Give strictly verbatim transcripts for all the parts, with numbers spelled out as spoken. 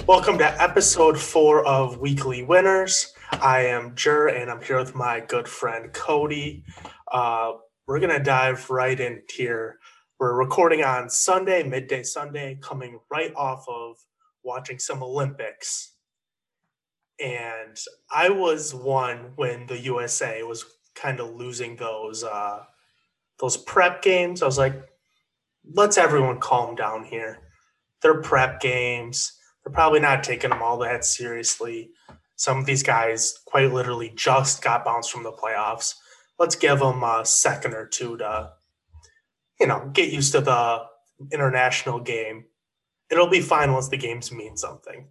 Welcome to episode four of Weekly Winners. I am Jur, and I'm here with my good friend Cody. Uh, we're going to dive right in here. We're recording on Sunday, midday Sunday, coming right off of watching some Olympics. And I was one when the U S A was kind of losing those uh, those prep games. I was like, let's everyone calm down here. They're prep games. They're probably not taking them all that seriously. Some of these guys quite literally just got bounced from the playoffs. Let's give them a second or two to, you know, get used to the international game. It'll be fine once the games mean something.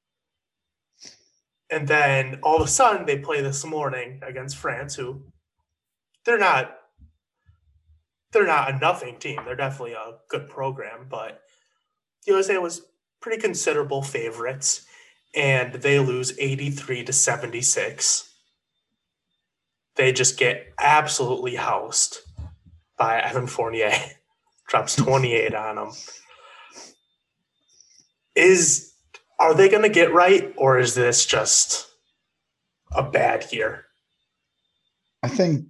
And then all of a sudden they play this morning against France, who they're not they're not a nothing team. They're definitely a good program, but the U S A was pretty considerable favorites, and they lose eighty-three to seventy-six. They just get absolutely housed by Evan Fournier. Drops twenty-eight on them. Is are they going to get right, or is this just a bad year? I think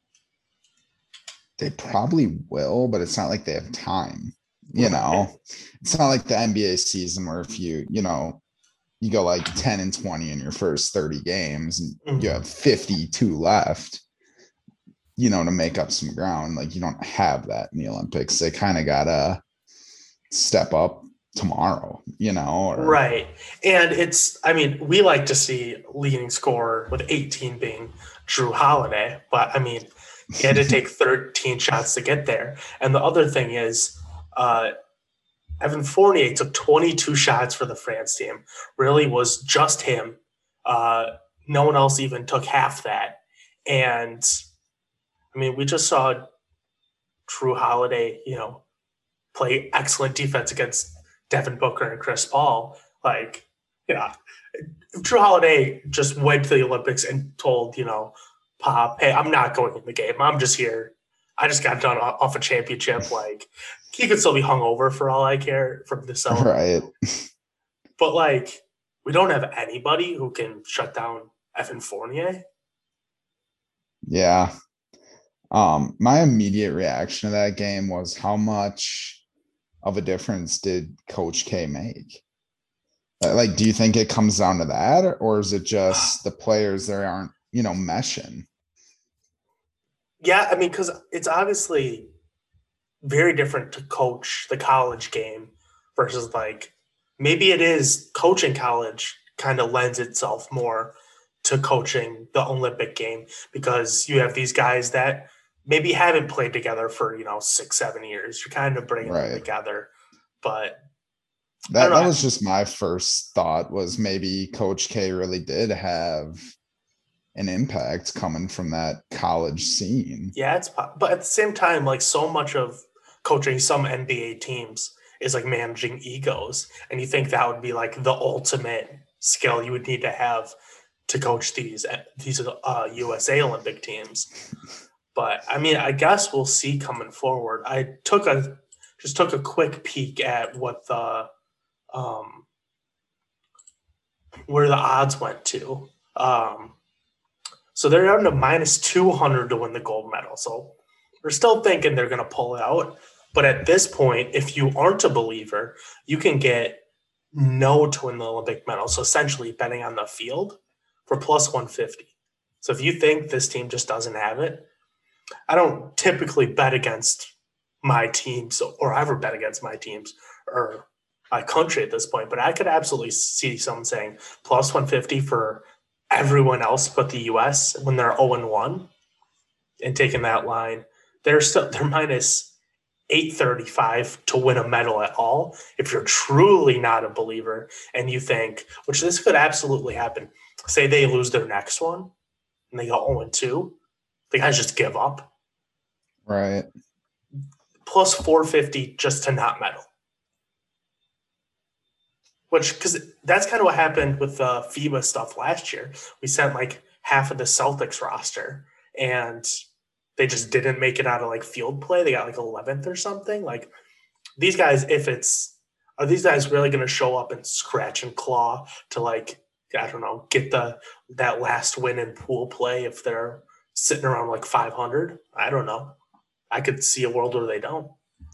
they probably will, but it's not like they have time. You know, it's not like the N B A season where if you, you know, you go like ten and twenty in your first thirty games and mm-hmm. you have fifty-two left, you know, to make up some ground. Like, you don't have that in the Olympics. They kind of got to step up tomorrow, you know? Or... Right. And it's, I mean, we like to see leading scorer with eighteen being Jrue Holiday, but I mean, he had to take thirteen shots to get there. And the other thing is, Uh, Evan Fournier took twenty-two shots for the France team. Really was just him. Uh, no one else even took half that. And, I mean, we just saw Jrue Holiday, you know, play excellent defense against Devin Booker and Chris Paul. Like, you know, Jrue Holiday just went to the Olympics and told, you know, Pop, hey, I'm not going in the game. I'm just here. I just got done off a championship. Like, he could still be hungover for all I care from the cell. Right. But, like, we don't have anybody who can shut down Evan Fournier. Yeah. Um, my immediate reaction to that game was, how much of a difference did Coach K make? Like, do you think it comes down to that, or is it just the players that aren't, you know, meshing? Yeah, I mean, because it's obviously very different to coach the college game versus, like, maybe it is coaching college kind of lends itself more to coaching the Olympic game, because you have these guys that maybe haven't played together for, you know, six, seven years. You're kind of bringing right. them together. But that, that was just my first thought, was maybe Coach K really did have an impact coming from that college scene. Yeah, it's but at the same time, like, so much of coaching some N B A teams is like managing egos, and you think that would be like the ultimate skill you would need to have to coach these these uh, U S A Olympic teams. But I mean, I guess we'll see coming forward. I took a just took a quick peek at what the um where the odds went to. Um, So they're down to minus two hundred to win the gold medal. So we're still thinking they're going to pull it out. But at this point, if you aren't a believer, you can get no to win the Olympic medal. So essentially betting on the field for plus one fifty. So if you think this team just doesn't have it, I don't typically bet against my teams or ever bet against my teams or my country at this point. But I could absolutely see someone saying plus one fifty for everyone else but the U S when they're oh and one and taking that line. They're still they're minus eight thirty-five to win a medal at all. If you're truly not a believer and you think, which this could absolutely happen, say they lose their next one and they go oh and two, the guys just give up. Right. Plus four fifty just to not medal. Which, because that's kind of what happened with the FIBA stuff last year. We sent like half of the Celtics roster, and they just didn't make it out of like field play. They got like eleventh or something. Like, these guys, if it's Are these guys really going to show up and scratch and claw to, like, I don't know, get the that last win in pool play if they're sitting around like five hundred? I don't know. I could see a world where they don't.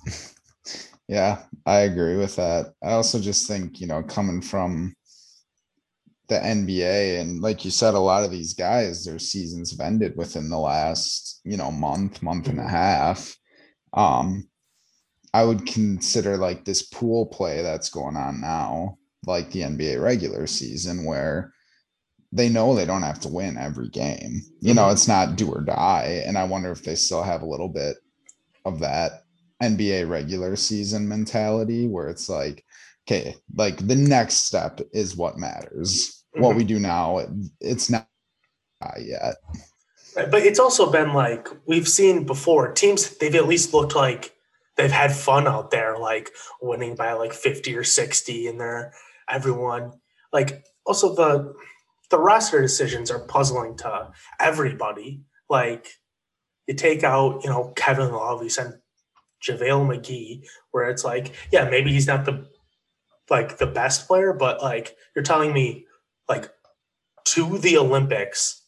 Yeah, I agree with that. I also just think, you know, coming from the N B A, and like you said, a lot of these guys, their seasons have ended within the last, you know, month, month and a half. Um, I would consider like this pool play that's going on now, like the N B A regular season, where they know they don't have to win every game. You know, it's not do or die. And I wonder if they still have a little bit of that N B A regular season mentality where it's like, okay, like the next step is what matters. Mm-hmm. What we do now, it, it's not yet. Right, but it's also been like we've seen before teams, they've at least looked like they've had fun out there, like winning by like fifty or sixty, and they're everyone like also the the roster decisions are puzzling to everybody. Like you take out, you know, Kevin Love, you send JaVale McGee, where it's like, yeah, maybe he's not the like the best player, but like you're telling me like to the Olympics,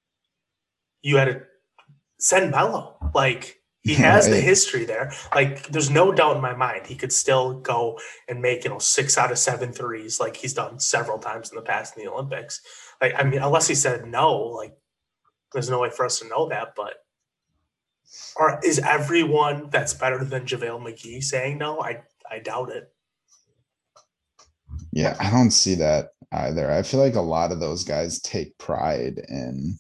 you had to send Melo. Like he has right. the history there. Like there's no doubt in my mind he could still go and make, you know, six out of seven threes like he's done several times in the past in the Olympics. Like, I mean, unless he said no, like there's no way for us to know that, but or is everyone that's better than JaVale McGee saying no? I I doubt it. Yeah, I don't see that either. I feel like a lot of those guys take pride in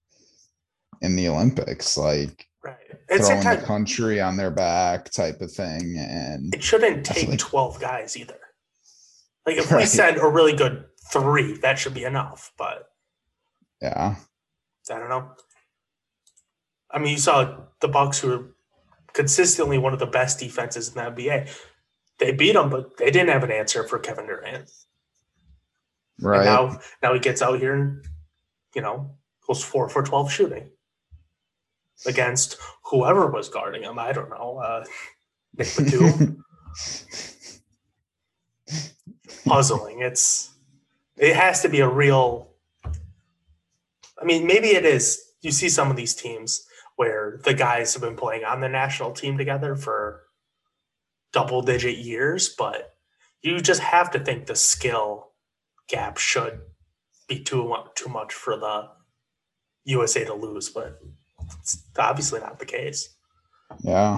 in the Olympics, like right. It's throwing the country on their back type of thing. And it shouldn't take like, twelve guys either. Like if right. we send a really good three, that should be enough. But yeah, I don't know. I mean, you saw the Bucks, who were consistently one of the best defenses in the N B A. They beat them, but they didn't have an answer for Kevin Durant. Right. And now, now he gets out here and, you know, goes four for twelve shooting against whoever was guarding him. I don't know. Uh, Nick Batum. Puzzling. It's it has to be a real. I mean, maybe it is. You see some of these teams where the guys have been playing on the national team together for double-digit years, but you just have to think the skill gap should be too too much for the U S A to lose, but it's obviously not the case. Yeah.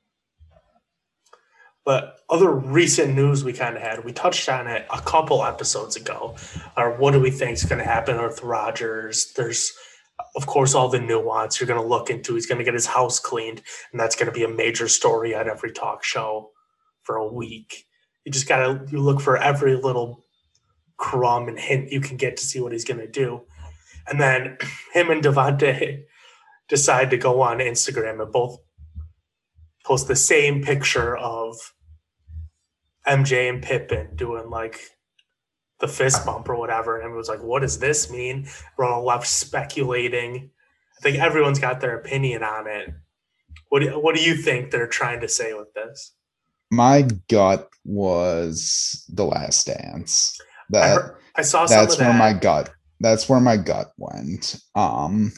But other recent news we kind of had, we touched on it a couple episodes ago, or what do we think is going to happen with Rodgers? There's, of course, all the nuance you're going to look into. He's going to get his house cleaned, and that's going to be a major story on every talk show for a week. You just got to you look for every little crumb and hint you can get to see what he's going to do. And then him and Devontae decide to go on Instagram and both post the same picture of M J and Pippen doing like the fist bump or whatever. And it was like, what does this mean? We're all left speculating. I think everyone's got their opinion on it. What do, what do you think they're trying to say with this? My gut was The Last Dance. That, I, heard, I saw some that's of that. where my gut that's where my gut went. Um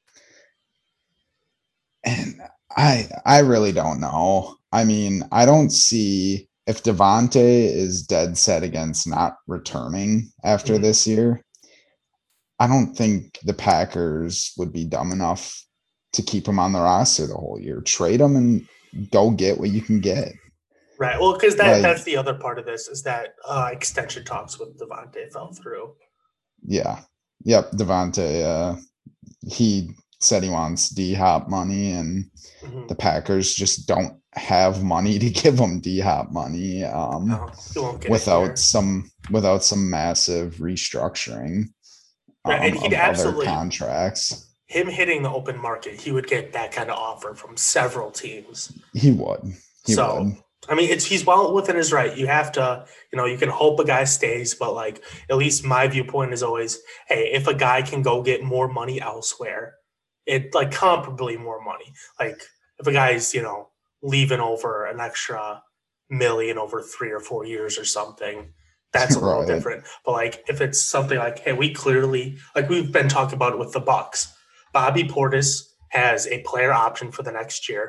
and I I really don't know. I mean, I don't see if Devontae is dead set against not returning after mm-hmm. this year. I don't think the Packers would be dumb enough to keep him on the roster the whole year. Trade him and go get what you can get. Right. Well, because that, like, that's the other part of this is that uh, extension talks with Devontae fell through. Yeah. Yep. Devontae, uh, he said he wants D-Hop money, and mm-hmm. the Packers just don't have money to give him D-Hop money um, no, without some without some massive restructuring um, right. And he'd of absolutely, other contracts. Him hitting the open market, he would get that kind of offer from several teams. He would. He so, would. I mean, it's he's well within his right. You have to, you know, you can hope a guy stays, but like at least my viewpoint is always, hey, if a guy can go get more money elsewhere, it like comparably more money. Like if a guy's, you know, leaving over an extra million over three or four years or something, that's a little Right. different. But like if it's something like, hey, we clearly, like we've been talking about it with the Bucks, Bobby Portis has a player option for the next year.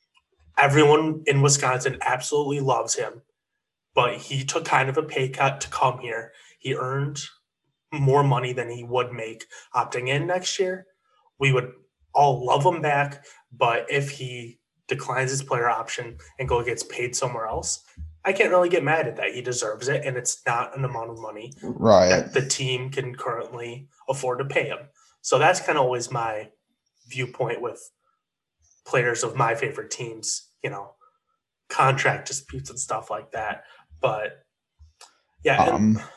Everyone in Wisconsin absolutely loves him, but he took kind of a pay cut to come here. He earned more money than he would make opting in next year. We would all love him back, but if he declines his player option and go gets paid somewhere else, I can't really get mad at that. He deserves it, and it's not an amount of money Right. that the team can currently afford to pay him. So that's kind of always my viewpoint with players of my favorite teams, you know, contract disputes and stuff like that. But yeah, and, Um,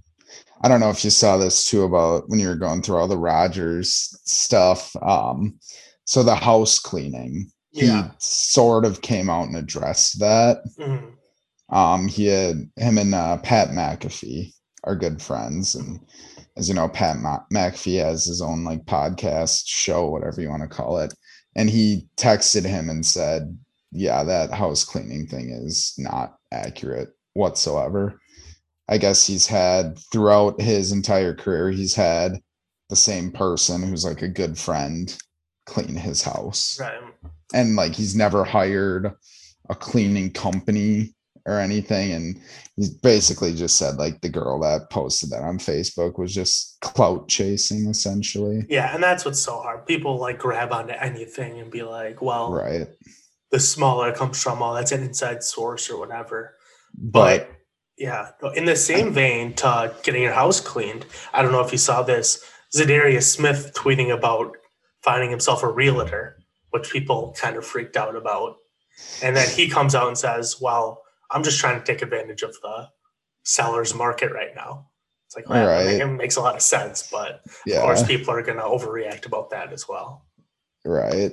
I don't know if you saw this too about when you were going through all the Rodgers stuff. Um, so the house cleaning, he yeah, sort of came out and addressed that. mhm, Um, he had him and uh, Pat McAfee are good friends, and as you know, Pat Ma- McAfee has his own like podcast show, whatever you want to call it, and he texted him and said, "Yeah, that house cleaning thing is not accurate whatsoever." I guess he's had throughout his entire career, he's had the same person who's like a good friend clean his house. right. And like he's never hired a cleaning company or anything. And he's basically just said like the girl that posted that on Facebook was just clout chasing essentially. Yeah, and that's what's so hard. People like grab onto anything and be like, well, Right. the smaller it comes from, oh, that's an inside source or whatever. But But yeah, in the same vein to getting your house cleaned, I don't know if you saw this, Zadarius Smith tweeting about finding himself a realtor, which people kind of freaked out about. And then he comes out and says, well, I'm just trying to take advantage of the seller's market right now. It's like, well, right. it makes a lot of sense, but Yeah. of course people are going to overreact about that as well. Right.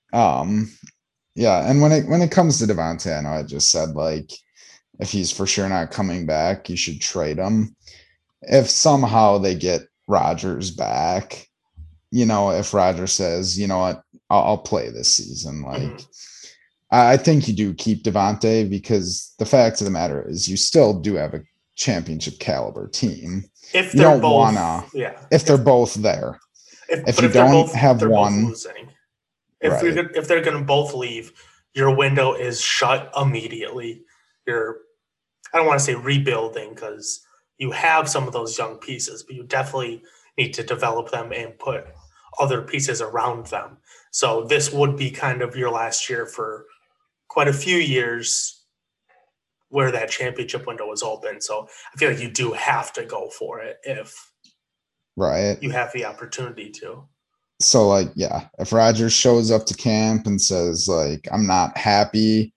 Um, yeah, and when it when it comes to Devontae, I know I just said like if he's for sure not coming back, you should trade him. If somehow they get Rodgers back, you know, if Rodgers says, you know what, I'll, I'll play this season, like Mhm. I, I think you do keep Devontae because the fact of the matter is you still do have a championship caliber team. If You they're don't both, wanna yeah, if they're both there. if, If but you if they're don't both, have they're both one, losing. If right, you're if they're going to both leave, your window is shut immediately. You're, I don't want to say rebuilding because you have some of those young pieces, but you definitely need to develop them and put other pieces around them. So this would be kind of your last year for quite a few years where that championship window is open. So I feel like you do have to go for it if right. you have the opportunity to. So like, yeah, if Rodgers shows up to camp and says like, I'm not happy,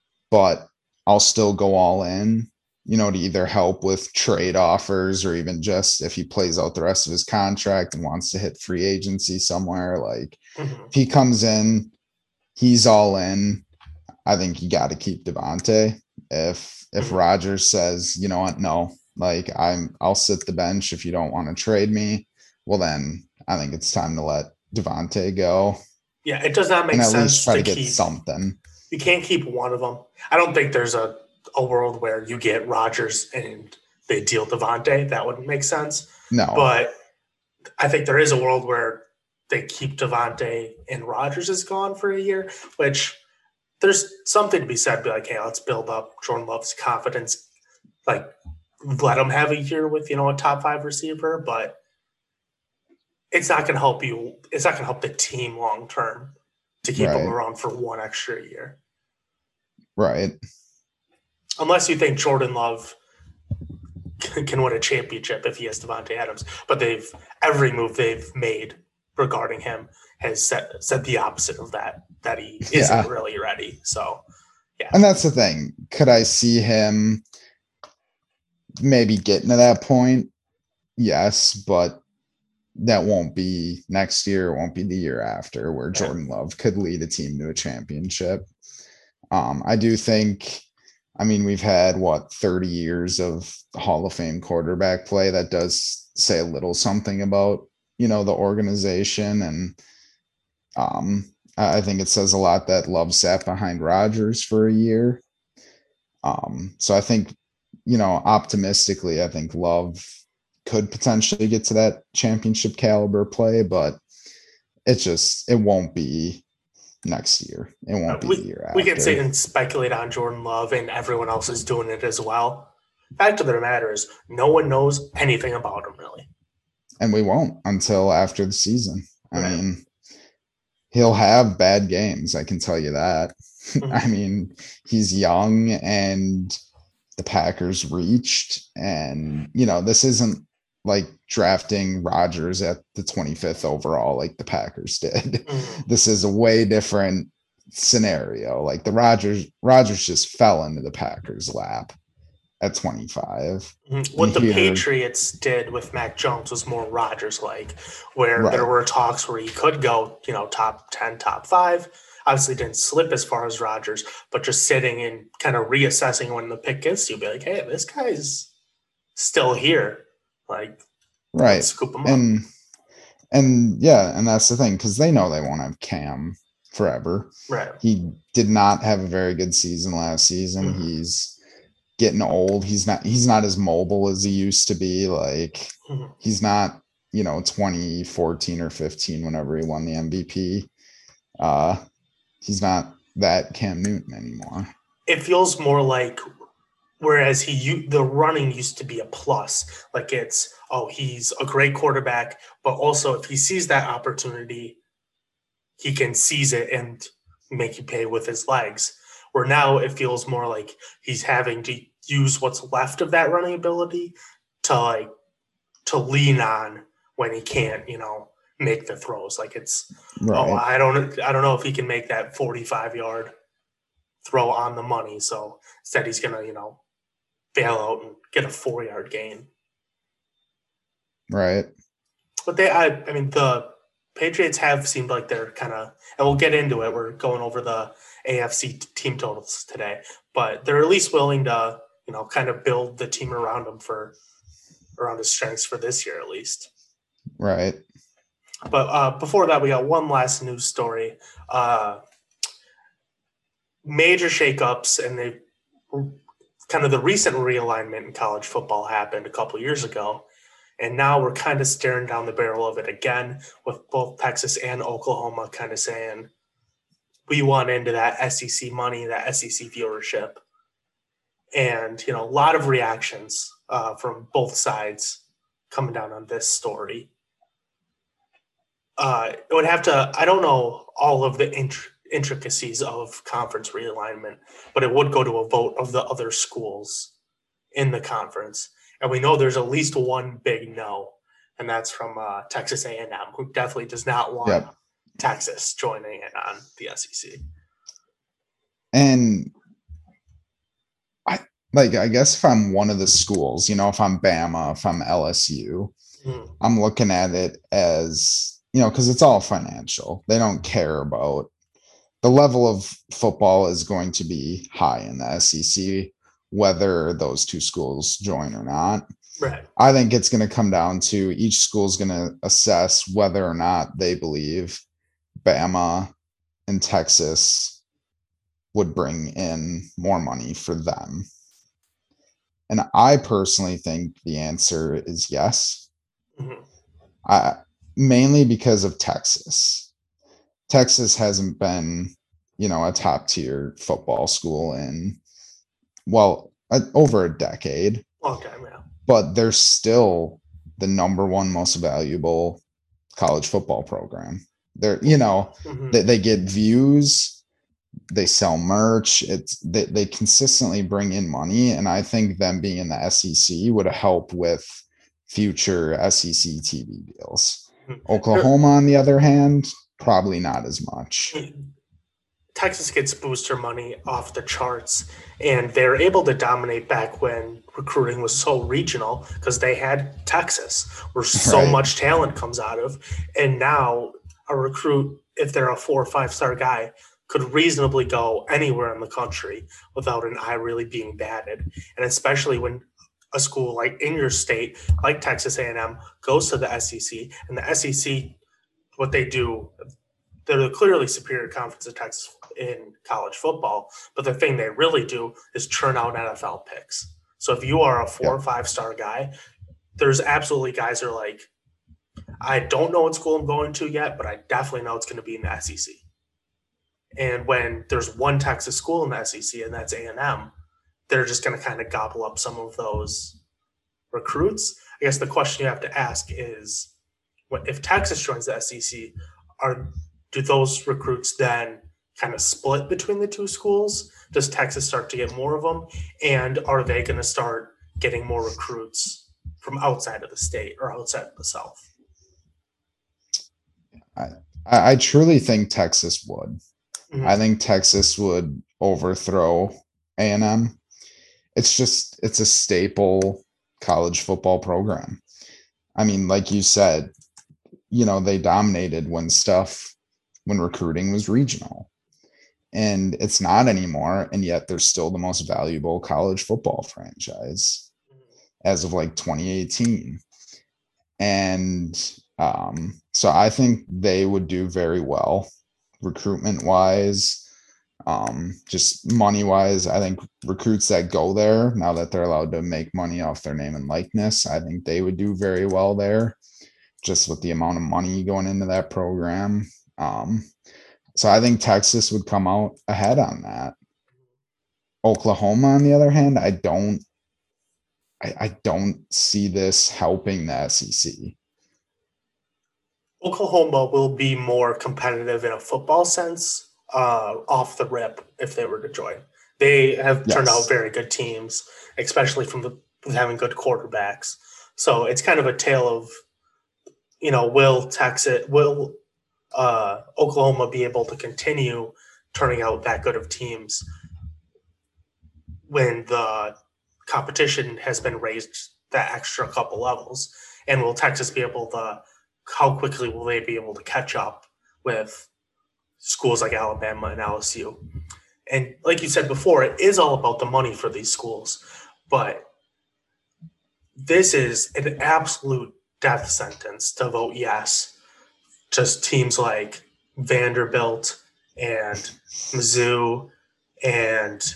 but I'll still go all in, you know, to either help with trade offers or even just if he plays out the rest of his contract and wants to hit free agency somewhere, like Mm-hmm. if he comes in, he's all in. I think you got to keep Devontae. If if Mm-hmm. Rodgers says, you know what, no, like I'm I'll sit the bench if you don't want to trade me, well then I think it's time to let Devontae go. Yeah, it does not make And at sense least try to to get keep. something. You can't keep one of them. I don't think there's a, a world where you get Rodgers and they deal Devontae. That wouldn't make sense. No. But I think there is a world where they keep Devontae and Rodgers is gone for a year, which there's something to be said. Be like, hey, let's build up Jordan Love's confidence. Like, let him have a year with, you know, a top five receiver, but it's not going to help you. It's not going to help the team long term to keep Right. him around for one extra year. Right. Unless you think Jordan Love can win a championship if he has Devontae Adams. But they've every move they've made regarding him has said, said the opposite of that, that he isn't Yeah. really ready. So, yeah. And that's the thing. Could I see him maybe getting to that point? Yes, but that won't be next year. It won't be the year after where Jordan Love could lead a team to a championship. Um, I do think, I mean, we've had what, thirty years of Hall of Fame quarterback play. That does say a little something about, you know, the organization. And um, I think it says a lot that Love sat behind Rodgers for a year. Um, so I think, you know, optimistically, I think Love could potentially get to that championship caliber play, but it's just, it won't be next year. It won't Uh, be the we year we can after. sit and speculate on Jordan Love, and everyone else is doing it as well. Fact of the matter is, no one knows anything about him really. And we won't until after the season. I Right. mean, he'll have bad games. I can tell you that. Mm-hmm. I mean, he's young and the Packers reached, and you know, this isn't like drafting Rodgers at the twenty-fifth overall like the Packers did. Mm-hmm. This is a way different scenario. Like the Rodgers Rodgers just fell into the Packers lap at twenty-five. What the Here, Patriots did with Mac Jones was more Rodgers-like, where right. there were talks where he could go, you know, top ten, top five. Obviously didn't slip as far as Rodgers, but just sitting and kind of reassessing when the pick gets to you, be like, hey, this guy's still here. Like, Right. let's scoop him and up. and yeah, and that's the thing, because they know they won't have Cam forever. Right. He did not have a very good season last season. Mhm. He's getting old. He's not he's not as mobile as he used to be. Like Mhm. he's not, you know, twenty fourteen or fifteen whenever he won the M V P. Uh he's not that Cam Newton anymore. It feels more like whereas he the running used to be a plus. Like it's, oh, he's a great quarterback, but also if he sees that opportunity, he can seize it and make you pay with his legs. Where now it feels more like he's having to use what's left of that running ability to like to lean on when he can't, you know, make the throws. Like it's, Right. oh, I don't, I don't know if he can make that forty-five yard throw on the money. So instead, he's gonna, you know, bail out and get a four yard gain. Right. But they, I, I mean, the Patriots have seemed like they're kind of, and we'll get into it. We're going over the A F C team totals today, but they're at least willing to, you know, kind of build the team around them for around his strengths for this year at least. Right. But uh, before that, we got one last news story. Uh, major shakeups, and they kind of the recent realignment in college football happened a couple years ago. And now we're kind of staring down the barrel of it again with both Texas and Oklahoma kind of saying, we want into that S E C money, that S E C viewership. And, you know, a lot of reactions uh, from both sides coming down on this story. Uh, it would have to, I don't know all of the int- intricacies of conference realignment, but it would go to a vote of the other schools in the conference. And we know there's at least one big no, and that's from uh, Texas A and M, who definitely does not want yep. Texas joining in on the S E C. And I like, I guess if I'm one of the schools, you know, if I'm Bama, if I'm L S U, mm. I'm looking at it as, you know, because it's all financial. They don't care about the level of football is going to be high in the S E C, whether those two schools join or not. Right. I think it's going to come down to each school is going to assess whether or not they believe Bama and Texas would bring in more money for them. And I personally think the answer is yes. Mm-hmm. I, mainly because of Texas. Texas hasn't been, you know, a top tier football school in, well, uh, over a decade. Long time, yeah. But they're still the number one most valuable college football program. They're, you know, mm-hmm. they, they get views, they sell merch. It's they, they consistently bring in money. And I think them being in the S E C would help with future S E C T V deals. Mm-hmm. Oklahoma, on the other hand, probably not as much. Texas gets booster money off the charts, and they're able to dominate back when recruiting was so regional because they had Texas, where so right. much talent comes out of. And now a recruit, if they're a four or five star guy, could reasonably go anywhere in the country without an eye really being batted. And especially when a school like in your state, like Texas A and M, goes to the S E C, and the S E C, what they do, they're the clearly superior conference of Texas in college football, but the thing they really do is churn out N F L picks. So if you are a four yeah. or five star guy, there's absolutely guys that are like, I don't know what school I'm going to yet, but I definitely know it's going to be in the S E C. And when there's one Texas school in the S E C, and that's A and M, they're just going to kind of gobble up some of those recruits. I guess the question you have to ask is, what if Texas joins the S E C, are do those recruits then kind of split between the two schools? Does Texas start to get more of them? And are they going to start getting more recruits from outside of the state or outside of the South? I, I truly think Texas would. Mm-hmm. I think Texas would overthrow A and M. It's just, it's a staple college football program. I mean, like you said, you know, they dominated when stuff, when recruiting was regional. And it's not anymore. And yet they're still the most valuable college football franchise as of like twenty eighteen. And um, so I think they would do very well recruitment wise, um, just money wise. I think recruits that go there, now that they're allowed to make money off their name and likeness, I think they would do very well there, just with the amount of money going into that program. Um, so I think Texas would come out ahead on that. Oklahoma, on the other hand, I don't, I, I don't see this helping the S E C. Oklahoma will be more competitive in a football sense uh, off the rip if they were to join. They have turned yes. out very good teams, especially from the, having good quarterbacks. So it's kind of a tale of, you know, will Texas, will uh, Oklahoma be able to continue turning out that good of teams when the competition has been raised that extra couple levels? And will Texas be able to, how quickly will they be able to catch up with schools like Alabama and L S U? And like you said before, it is all about the money for these schools, but this is an absolute death sentence to vote yes to teams like Vanderbilt and Mizzou and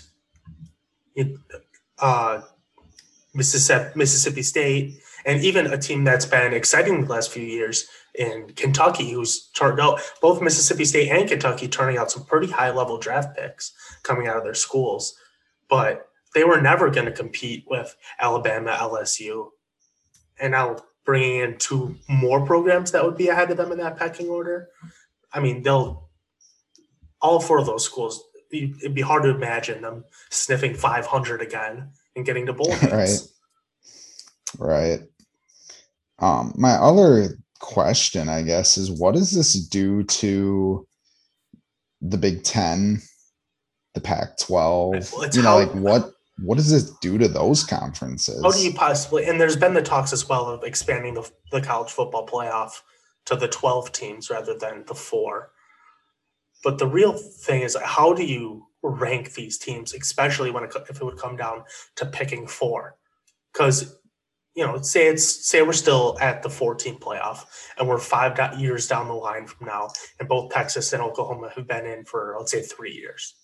uh, Mississippi, Mississippi State, and even a team that's been exciting the last few years in Kentucky, who's turned out, both Mississippi State and Kentucky turning out some pretty high-level draft picks coming out of their schools. But they were never going to compete with Alabama, L S U, and now bringing in two more programs that would be ahead of them in that pecking order. I mean, they'll all four of those schools, it'd be hard to imagine them sniffing five hundred again and getting to bowl games. Right. Right. Um, my other question, I guess, is what does this do to the Big Ten, the Pac twelve? Well, you know, how, like what what does this do to those conferences? How do you possibly? And there's been the talks as well of expanding the the college football playoff to the twelve teams rather than the four. But the real thing is, how do you rank these teams, especially when it, if it would come down to picking four? Because, you know, say it's say we're still at the four-team playoff and we're five years down the line from now, and both Texas and Oklahoma have been in for, let's say, three years.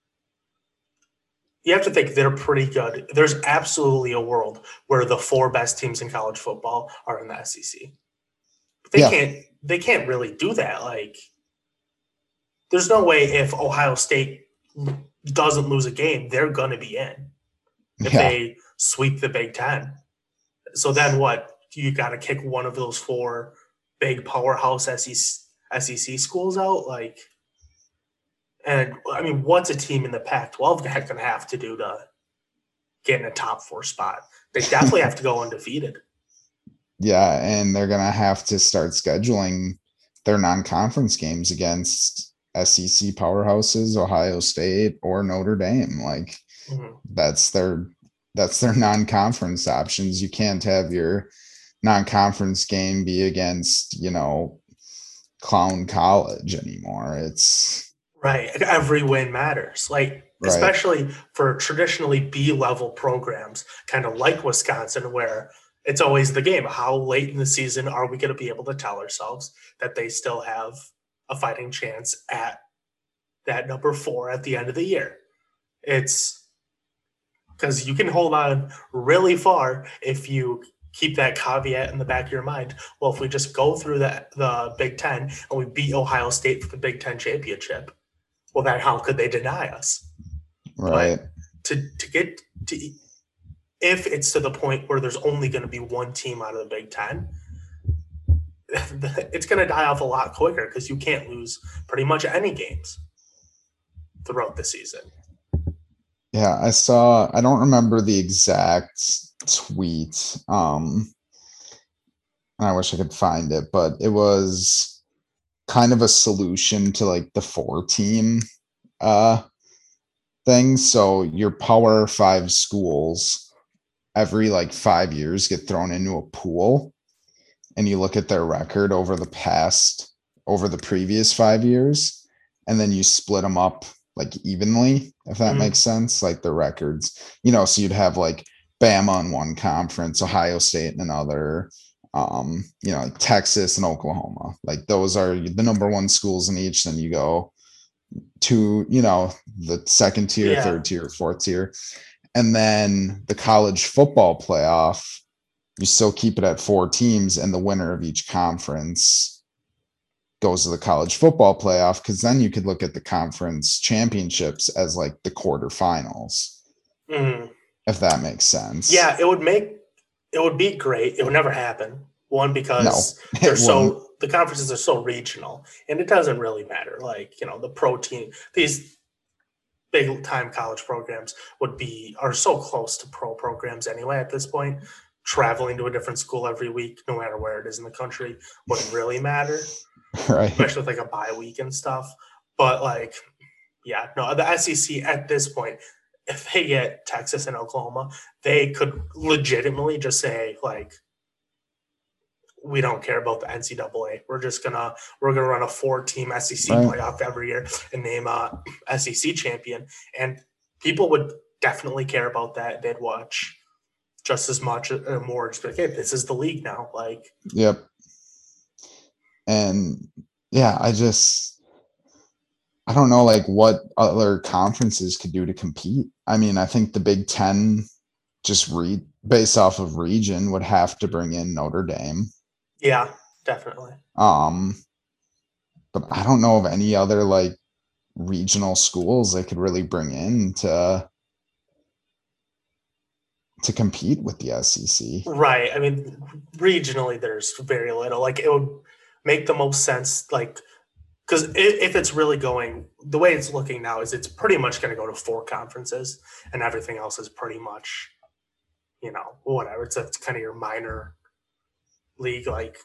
You have to think they're pretty good. There's absolutely a world where the four best teams in college football are in the S E C. But they yeah. can't. They can't really do that. Like, there's no way if Ohio State doesn't lose a game, they're going to be in if yeah. they sweep the Big Ten. So then what? You got to kick one of those four big powerhouse S E C schools out? Like, and I mean, what's a team in the Pac twelve going to have to do to get in a top four spot? They definitely have to go undefeated. Yeah, and they're going to have to start scheduling their non-conference games against S E C powerhouses, Ohio State or Notre Dame. Like, mm-hmm. that's their that's their non-conference options. You can't have your non-conference game be against, you know, Clown College anymore. It's right. Every win matters. Like, right. especially for traditionally B-level programs, kind of like Wisconsin, where it's always the game. How late in the season are we going to be able to tell ourselves that they still have a fighting chance at that number four at the end of the year. It's because you can hold on really far if you keep that caveat in the back of your mind. Well, if we just go through the, the Big Ten and we beat Ohio State for the Big Ten championship, well, then how could they deny us? Right. But to, to get to, if it's to the point where there's only going to be one team out of the Big Ten, it's going to die off a lot quicker because you can't lose pretty much any games throughout the season. Yeah, I saw, I don't remember the exact tweet. Um, I wish I could find it, but it was kind of a solution to like the four team uh, thing. So your Power Five schools every like five years get thrown into a pool, and you look at their record over the past, over the previous five years, and then you split them up like evenly, if that mm-hmm. makes sense, like the records, you know, so you'd have like Bama in one conference, Ohio State in another, um, you know, like Texas and Oklahoma, like those are the number one schools in each. Then you go to, you know, the second tier, yeah. third tier, fourth tier. And then the college football playoff, you still keep it at four teams, and the winner of each conference goes to the college football playoff, because then you could look at the conference championships as like the quarterfinals, mm. if that makes sense. Yeah, it would make it would be great. It would never happen. One, because no, they're so the conferences are so regional, and it doesn't really matter. Like, you know, the pro team, these big time college programs would be are so close to pro programs anyway at this point. Traveling to a different school every week, no matter where it is in the country, wouldn't really matter. Right. Especially with like a bye week and stuff. But like, yeah, no, the S E C at this point, if they get Texas and Oklahoma, they could legitimately just say like, we don't care about the N C double A. We're just gonna we're gonna run a four-team S E C right. playoff every year and name a S E C champion. And people would definitely care about that. They'd watch just as much or more. Just like, hey, this is the league now. Like, yep. And yeah, I just, I don't know, like what other conferences could do to compete. I mean, I think the Big Ten, just read based off of region, would have to bring in Notre Dame. Yeah, definitely. Um, but I don't know of any other like regional schools they could really bring in to to compete with the S E C. Right. I mean, regionally, there's very little. Like, it would make the most sense, like, because if, if it's really going the way it's looking now, is it's pretty much going to go to four conferences, and everything else is pretty much, you know, whatever. It's, it's kind of your minor league, like.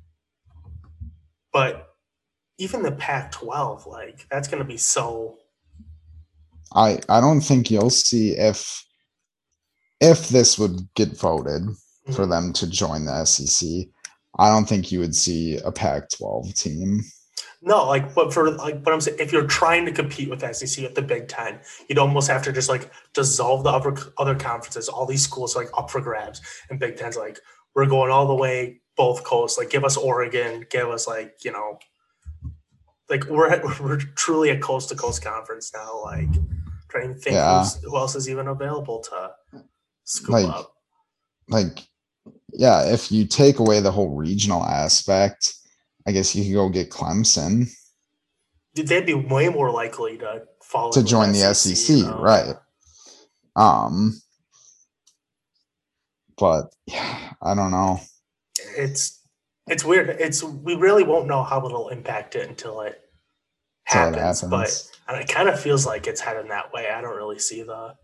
But even the Pac twelve, like, that's going to be so. I I don't think you'll see if if this would get voted mm-hmm. for them to join the S E C. I don't think you would see a Pac twelve team. No, like, but for like, but I'm saying, if you're trying to compete with S E C with the Big Ten, you'd almost have to just like dissolve the other other conferences. All these schools are like up for grabs, and Big Ten's like, we're going all the way both coasts. Like, give us Oregon, give us like, you know, like we're we're truly a coast to coast conference now. Like, trying to think yeah. who's, who else is even available to scoop like, up. Like. Yeah, if you take away the whole regional aspect, I guess you could go get Clemson. They'd be way more likely to follow to join the S E C, you know? Right? Um, but yeah, I don't know. It's it's weird. It's we really won't know how it'll impact it until it happens. It happens. But it kind of feels like it's heading that way. I don't really see the.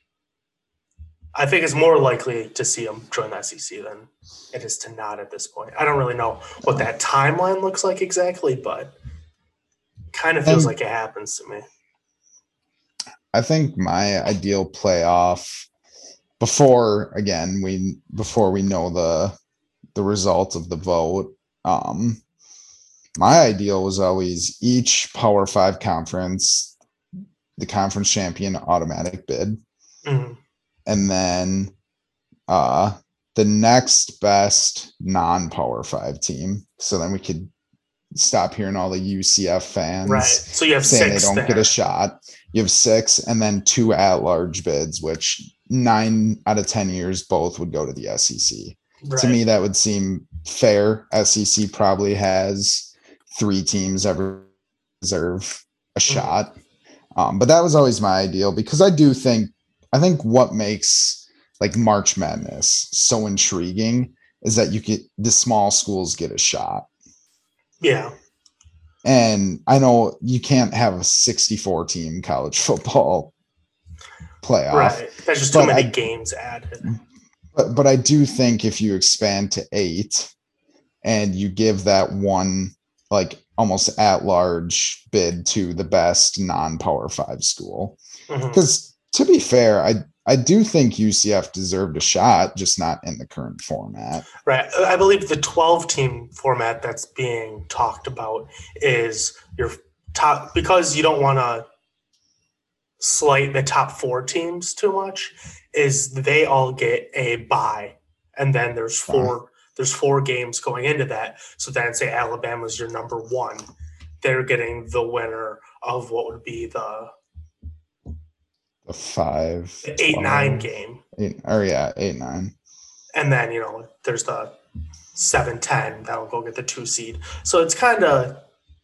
I think it's more likely to see them join the S E C than it is to not at this point. I don't really know what that timeline looks like exactly, but it kind of feels and like it happens to me. I think my ideal playoff before, again, we before we know the the result of the vote, um, my ideal was always each Power Five conference, the conference champion automatic bid. Mm-hmm. And then uh, the next best non-Power Five team. So then we could stop hearing all the U C F fans right. So you have saying six they don't there. get a shot. You have six and then two at-large bids, which nine out of ten years both would go to the S E C. Right. To me, that would seem fair. S E C probably has three teams ever deserve a shot. Mm-hmm. Um, but that was always my ideal because I do think, I think what makes like March Madness so intriguing is that you get the small schools get a shot. Yeah. And I know you can't have a sixty-four team college football playoff. Right. There's just too many I, games added. But but I do think if you expand to eight and you give that one like almost at large bid to the best non-power five school. Because mm-hmm. to be fair, I I do think U C F deserved a shot, just not in the current format. Right. I believe the twelve-team format that's being talked about is your top, because you don't want to slight the top four teams too much, is they all get a bye. And then there's four uh-huh. there's four games going into that. So then say Alabama's your number one. They're getting the winner of what would be the The five, the eight, twelve, nine game. Eight, or yeah, eight, nine. And then, you know, there's the seven, ten that'll go get the two seed. So it's kind of,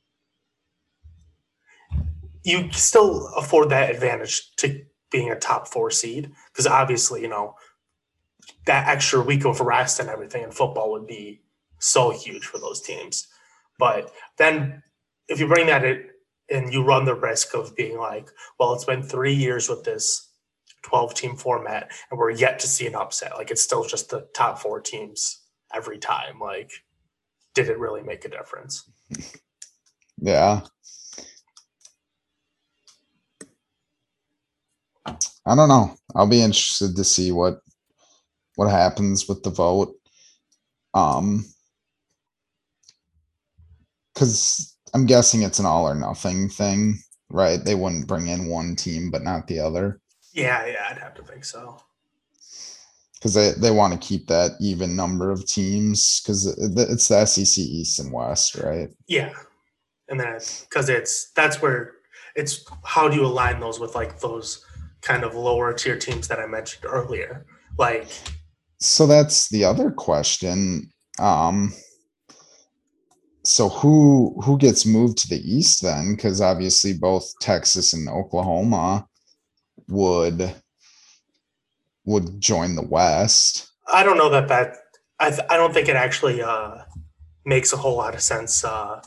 you still afford that advantage to being a top four seed because obviously, you know, that extra week of rest and everything in football would be so huge for those teams. But then if you bring that in, and you run the risk of being like, well, it's been three years with this twelve-team format, and we're yet to see an upset. Like, it's still just the top four teams every time. Like, did it really make a difference? Yeah. I don't know. I'll be interested to see what what happens with the vote. Um, because I'm guessing it's an all or nothing thing, right? They wouldn't bring in one team but not the other. Yeah, yeah, I'd have to think so. Because they, they want to keep that even number of teams because it's the S E C East and West, right? Yeah. And then because it's that's where it's how do you align those with like those kind of lower tier teams that I mentioned earlier? Like, so that's the other question. Um, So who who gets moved to the East then? Because obviously both Texas and Oklahoma would would join the West. I don't know that that I th- I don't think it actually uh, makes a whole lot of sense uh,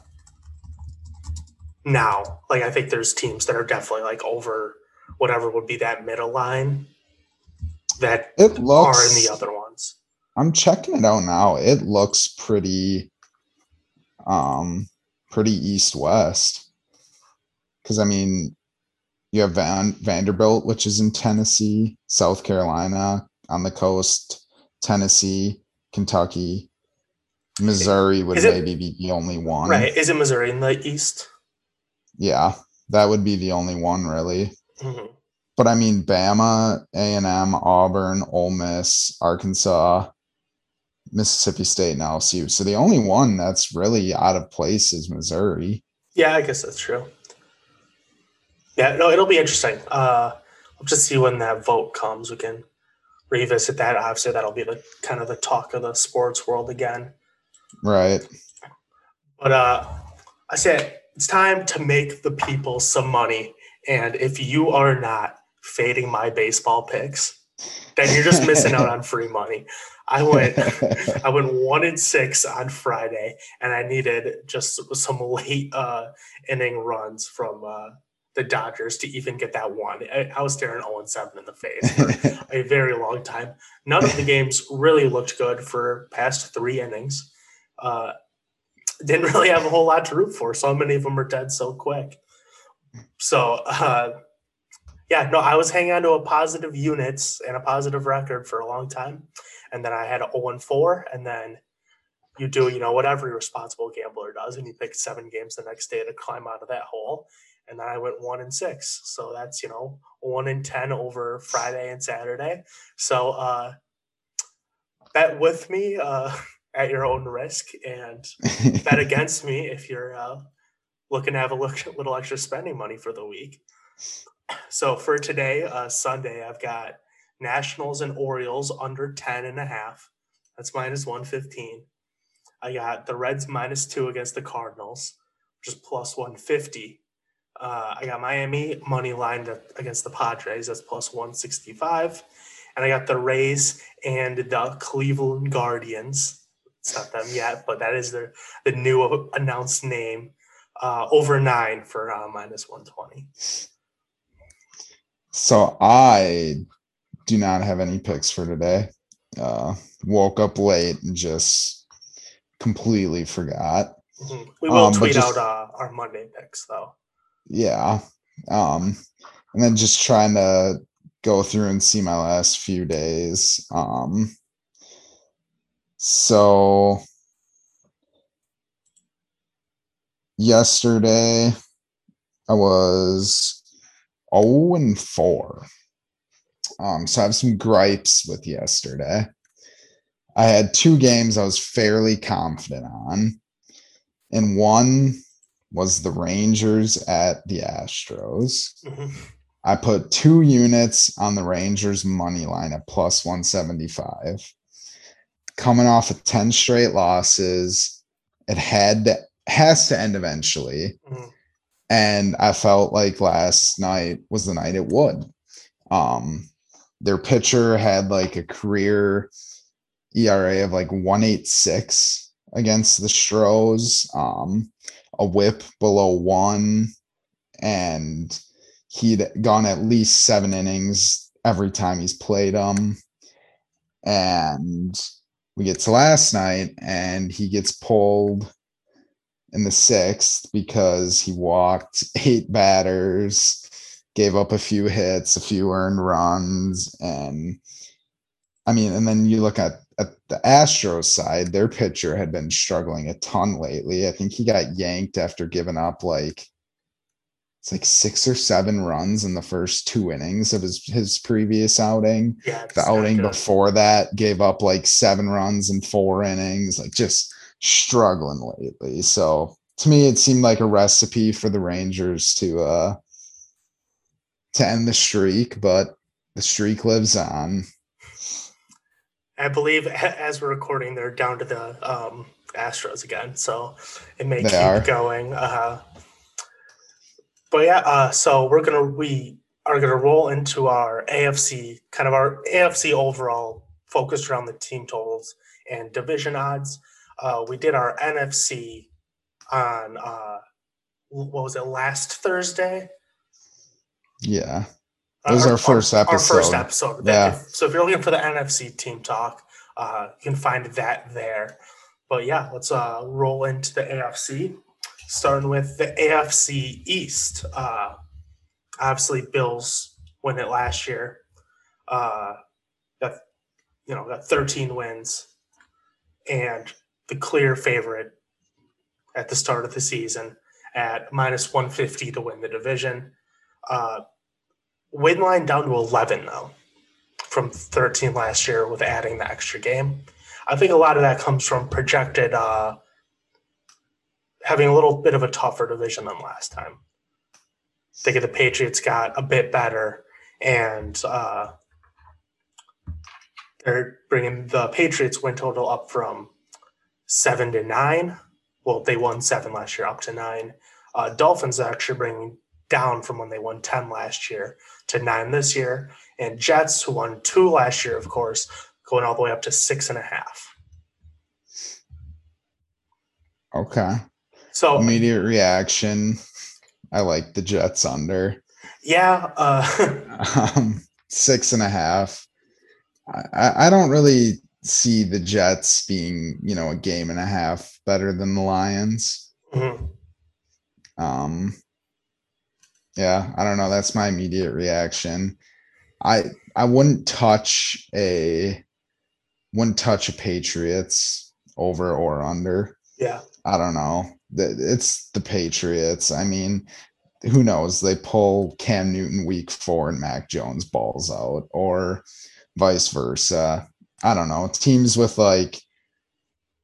now. Like I think there's teams that are definitely like over whatever would be that middle line that it looks, are in the other ones. I'm checking it out now. It looks pretty. Um, pretty east-west. Because, I mean, you have Van, Vanderbilt, which is in Tennessee, South Carolina, on the coast, Tennessee, Kentucky. Missouri would it, maybe be the only one. Right. Is it Missouri in the east? Yeah, that would be the only one, really. Mm-hmm. But, I mean, Bama, A and M, Auburn, Ole Miss, Arkansas, Mississippi State and L S U. So the only one that's really out of place is Missouri. Yeah, I guess that's true. Yeah, no, it'll be interesting. Uh, we'll just see when that vote comes. We can revisit that. Obviously, that'll be the kind of the talk of the sports world again. Right. But uh, I said it's time to make the people some money. And if you are not fading my baseball picks, then you're just missing out on free money. I went I went one and six on Friday, and I needed just some late uh, inning runs from uh, the Dodgers to even get that one. I, I was staring zero and seven in the face for a very long time. None of the games really looked good for past three innings. Uh, didn't really have a whole lot to root for. So many of them are dead so quick. So, uh, yeah, no, I was hanging on to a positive units and a positive record for a long time. And then I had an oh and four, and then you do, you know, what every responsible gambler does, and you pick seven games the next day to climb out of that hole. And then I went one and six. So that's, you know, one and ten over Friday and Saturday. So uh, bet with me uh, at your own risk and bet against me if you're uh, looking to have a little extra spending money for the week. So for today, uh, Sunday, I've got Nationals and Orioles under ten and a half. That's minus one fifteen. I got the Reds minus two against the Cardinals, which is plus one fifty. Uh, I got Miami money line against the Padres. That's plus one sixty-five. And I got the Rays and the Cleveland Guardians. It's not them yet, but that is their the new announced name. Uh, over nine for uh, minus one twenty. So I do not have any picks for today. Uh, woke up late and just completely forgot. Mm-hmm. We will um, tweet just, out uh, our Monday picks, though. Yeah. Um, and then just trying to go through and see my last few days. Um, so yesterday I was oh and four. Um, so I have some gripes with yesterday. I had two games I was fairly confident on, and one was the Rangers at the Astros. Mm-hmm. I put two units on the Rangers money line at plus one seventy-five. Coming off of ten straight losses, it had to, has to end eventually. Mm-hmm. And I felt like last night was the night it would. Um, their pitcher had like a career E R A of like one eighty-six against the Stros, um, a whip below one, and he'd gone at least seven innings every time he's played them. And we get to last night, and he gets pulled in the sixth because he walked eight batters, gave up a few hits, a few earned runs. And I mean, and then you look at, at the Astros side, their pitcher had been struggling a ton lately. I think he got yanked after giving up like, it's like six or seven runs in the first two innings of his, his previous outing. Yeah, the outing before that gave up like seven runs in four innings, like just struggling lately. So to me, it seemed like a recipe for the Rangers to uh to end the streak, but the streak lives on. I believe as we're recording, they're down to the um, Astros again, so it may they keep are. going. Uh, but yeah, uh, so we're gonna we are gonna roll into our A F C, kind of our A F C overall, focused around the team totals and division odds. Uh, we did our N F C on uh, what was it last Thursday? Yeah. It was our, our first episode. Our first episode. Yeah. If, so if you're looking for the N F C team talk, uh, you can find that there. But yeah, let's uh, roll into the A F C, starting with the A F C East. Uh, obviously, Bills won it last year. Uh, got you know got thirteen wins, and the clear favorite at the start of the season at minus one fifty to win the division. Uh, Win line down to eleven, though, from thirteen last year with adding the extra game. I think a lot of that comes from projected uh, having a little bit of a tougher division than last time. I think the Patriots got a bit better, and uh, they're bringing the Patriots win total up from seven to nine. Well, they won seven last year, up to nine. Uh, Dolphins are actually bringing down from when they won ten last year to nine this year. And Jets, who won two last year, of course, going all the way up to six and a half. Okay. So immediate reaction. I like the Jets under. Yeah. Uh, um, six and a half. I, I don't really see the Jets being, you know, a game and a half better than the Lions. Mm-hmm. Um, yeah, I don't know. That's my immediate reaction. I I wouldn't touch a wouldn't touch a Patriots over or under. Yeah. I don't know. It's the Patriots. I mean, who knows? They pull Cam Newton week four and Mac Jones balls out, or vice versa. I don't know. Teams with like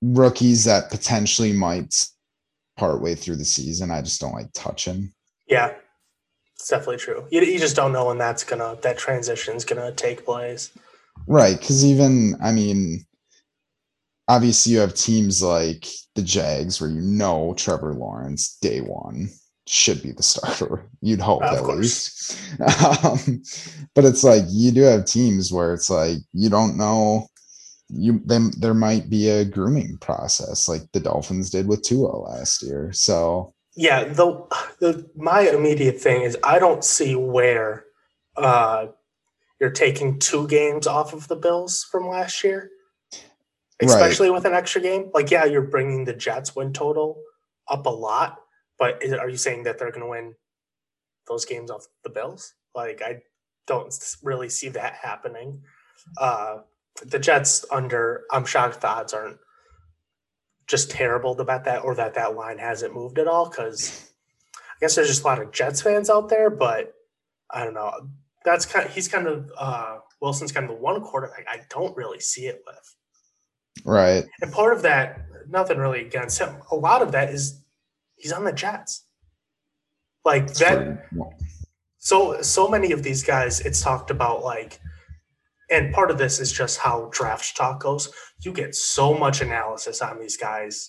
rookies that potentially might partway through the season, I just don't like touching. Yeah, it's definitely true. You, you just don't know when that's gonna that transition is gonna take place. Right, because even I mean, obviously you have teams like the Jags where you know Trevor Lawrence day one should be the starter. You'd hope Uh, of at course. least. Um, but it's like you do have teams where it's like you don't know. You then there might be a grooming process like the Dolphins did with Tua last year. So Yeah, the the my immediate thing is I don't see where uh, you're taking two games off of the Bills from last year, right, especially with an extra game. Like, yeah, you're bringing the Jets win total up a lot, but is, are you saying that they're going to win those games off the Bills? Like, I don't really see that happening. Uh, the Jets under, I'm shocked the odds aren't just terrible to bet that, or that that line hasn't moved at all, because I guess there's just a lot of Jets fans out there, but I don't know. That's kind of, he's kind of, uh, Wilson's kind of the one quarterback I don't really see it with. right. And part of that, nothing really against him, a lot of that is he's on the Jets. Like It's that. pretty, So, so many of these guys, it's talked about like, and part of this is just how draft talk goes. You get so much analysis on these guys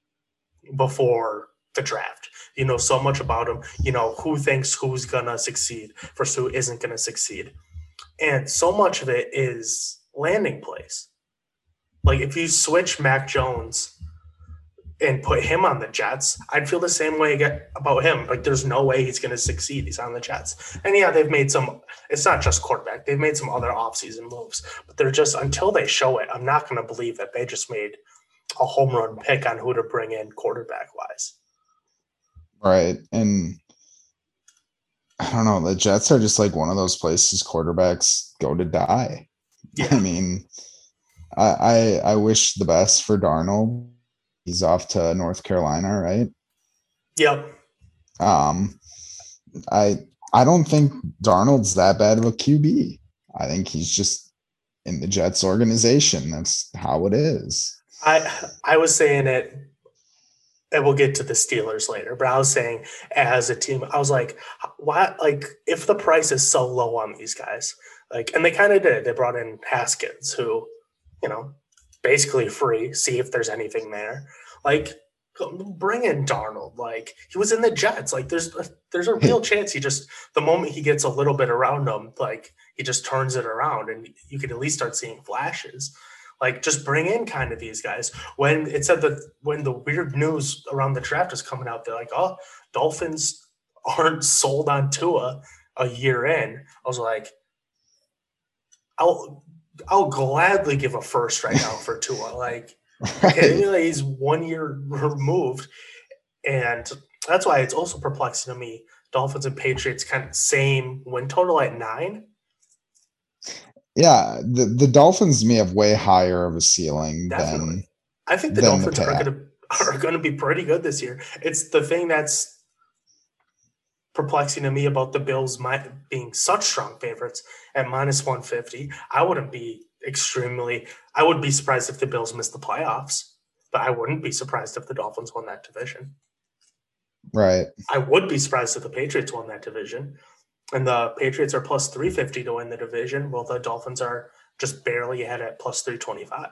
before the draft. You know so much about them. You know who thinks who's going to succeed versus who isn't going to succeed. And so much of it is landing plays. Like if you switch Mac Jones and put him on the Jets, I'd feel the same way about him. Like there's no way he's going to succeed. He's on the Jets. And yeah, they've made some, it's not just quarterback. They've made some other offseason moves, but they're just, until they show it, I'm not going to believe that they just made a home run pick on who to bring in quarterback wise. right. And I don't know, the Jets are just like one of those places quarterbacks go to die. Yeah. I mean, I, I I wish the best for Darnold. He's off to North Carolina, right? Yep. Um, I I don't think Darnold's that bad of a Q B. I think he's just in the Jets organization. That's how it is. I I was saying it, and we'll get to the Steelers later, but I was saying as a team, I was like, why? Like, if the price is so low on these guys, like, and they kind of did. They brought in Haskins, who, you know, basically free. See if there's anything there. Like, bring in Darnold. Like, he was in the Jets. Like, there's a, there's a real chance he just, the moment he gets a little bit around him, like he just turns it around, and you could at least start seeing flashes. Like, just bring in kind of these guys. When it said that, when the weird news around the draft is coming out, they're like, oh, Dolphins aren't sold on Tua a year in. I was like, I'll I'll gladly give a first right now for Tua. Like, okay, right. He's one year removed. And that's why it's also perplexing to me. Dolphins and Patriots kind of same win total at nine. Yeah, the, the Dolphins may have way higher of a ceiling Definitely. than I think the Dolphins the are going to are going to be pretty good this year. It's the thing that's perplexing to me about the Bills might being such strong favorites at minus one fifty. I wouldn't be extremely I would be surprised if the Bills missed the playoffs, but I wouldn't be surprised if the Dolphins won that division. Right. I would be surprised if the Patriots won that division. And the Patriots are plus three fifty to win the division, while the Dolphins are just barely ahead at plus three twenty-five.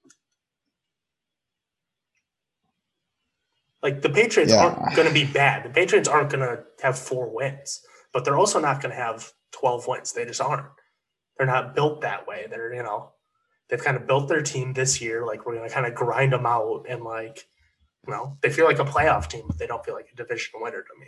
Like, the Patriots yeah. aren't going to be bad. The Patriots aren't going to have four wins, but they're also not going to have twelve wins. They just aren't. They're not built that way. They're, you know, they've kind of built their team this year. Like, we're going to kind of grind them out, and, like, you know, they feel like a playoff team, but they don't feel like a division winner to me.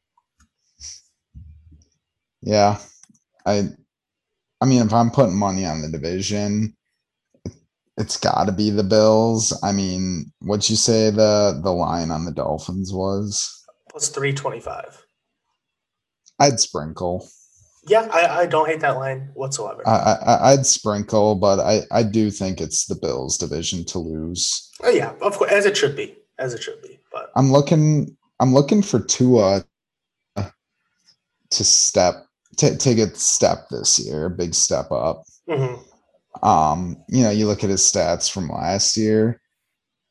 Yeah, I, I mean, if I'm putting money on the division, it's got to be the Bills. I mean, what'd you say the the line on the Dolphins was? Plus three twenty-five. I'd sprinkle. Yeah, I, I don't hate that line whatsoever. I, I I'd sprinkle, but I I do think it's the Bills' division to lose. Oh yeah, of course, as it should be, as it should be. But I'm looking, I'm looking for Tua to step. T- take a step this year, a big step up. Mm-hmm. Um, you know, you look at his stats from last year.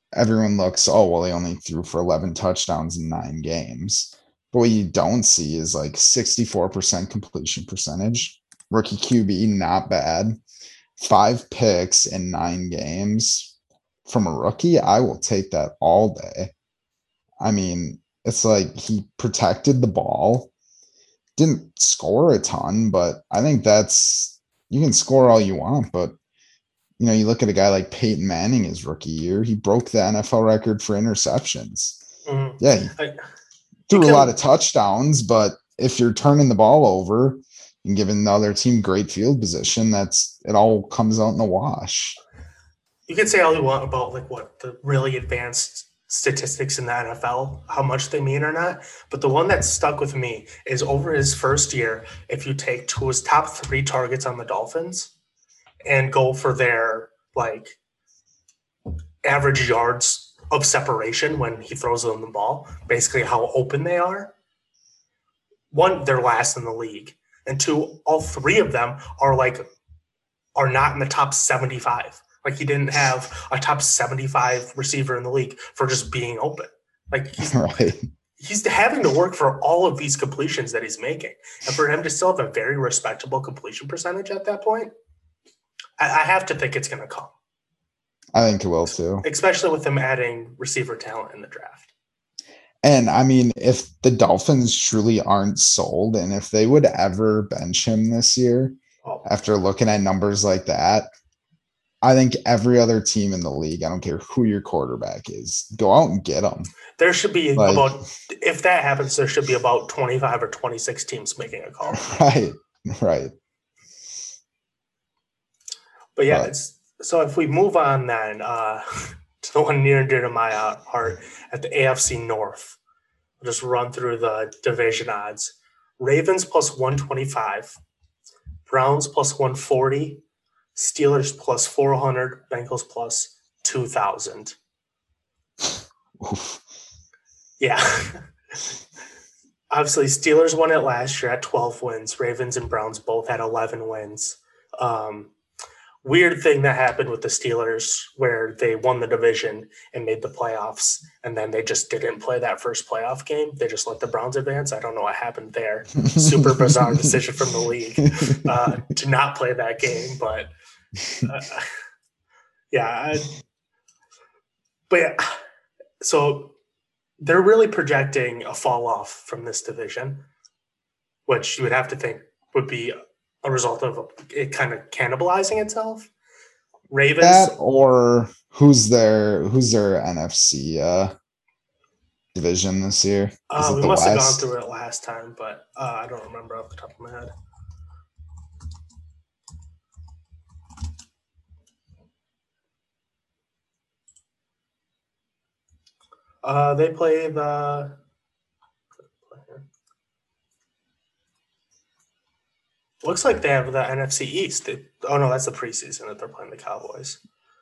everyone looks, oh, well, he only threw for eleven touchdowns in nine games. But what you don't see is like sixty-four percent completion percentage. Rookie Q B, not bad. Five picks in nine games from a rookie. I will take that all day. I mean, it's like he protected the ball, didn't score a ton, but I think that's, you can score all you want, but you know, you look at a guy like Peyton Manning his rookie year, he broke the N F L record for interceptions. Mm-hmm. Yeah, he I, threw can, a lot of touchdowns, but if you're turning the ball over and giving the other team great field position, that's it all comes out in the wash. You can say all you want about like what the really advanced statistics in the N F L, how much they mean or not, but the one that stuck with me is over his first year, if you take two his top three targets on the Dolphins and go for their like average yards of separation when he throws them the ball, basically how open they are. One, they're last in the league, and two, all three of them are like are not in the top seventy-five. Like he didn't have a top seventy-five receiver in the league for just being open. Like he's, right. he's having to work for all of these completions that he's making, and for him to still have a very respectable completion percentage at that point, I, I have to think it's going to come. I think it will too, especially with him adding receiver talent in the draft. And I mean, if the Dolphins truly aren't sold, and if they would ever bench him this year, oh. after looking at numbers like that, I think every other team in the league, I don't care who your quarterback is, go out and get them. There should be like, about, if that happens, there should be about twenty-five or twenty-six teams making a call. Right, right. But yeah, but, it's, so if we move on then uh, to the one near and dear to my heart at the A F C North, we'll just run through the division odds. Ravens plus one twenty-five, Browns plus one forty, Steelers plus four hundred, Bengals plus two thousand. Yeah. Obviously, Steelers won it last year at twelve wins. Ravens and Browns both had eleven wins. Um, weird thing that happened with the Steelers where they won the division and made the playoffs, and then they just didn't play that first playoff game. They just let the Browns advance. I don't know what happened there. Super bizarre decision from the league uh, to not play that game, but uh, yeah. I, but yeah, so they're really projecting a fall off from this division, which you would have to think would be a result of it kind of cannibalizing itself. Ravens that or who's their who's their N F C uh, division this year? Uh, we must West? have gone through it last time, but uh, I don't remember off the top of my head. Uh, they play the. Looks like they have the N F C East. They, oh, no, that's the preseason that they're playing the Cowboys.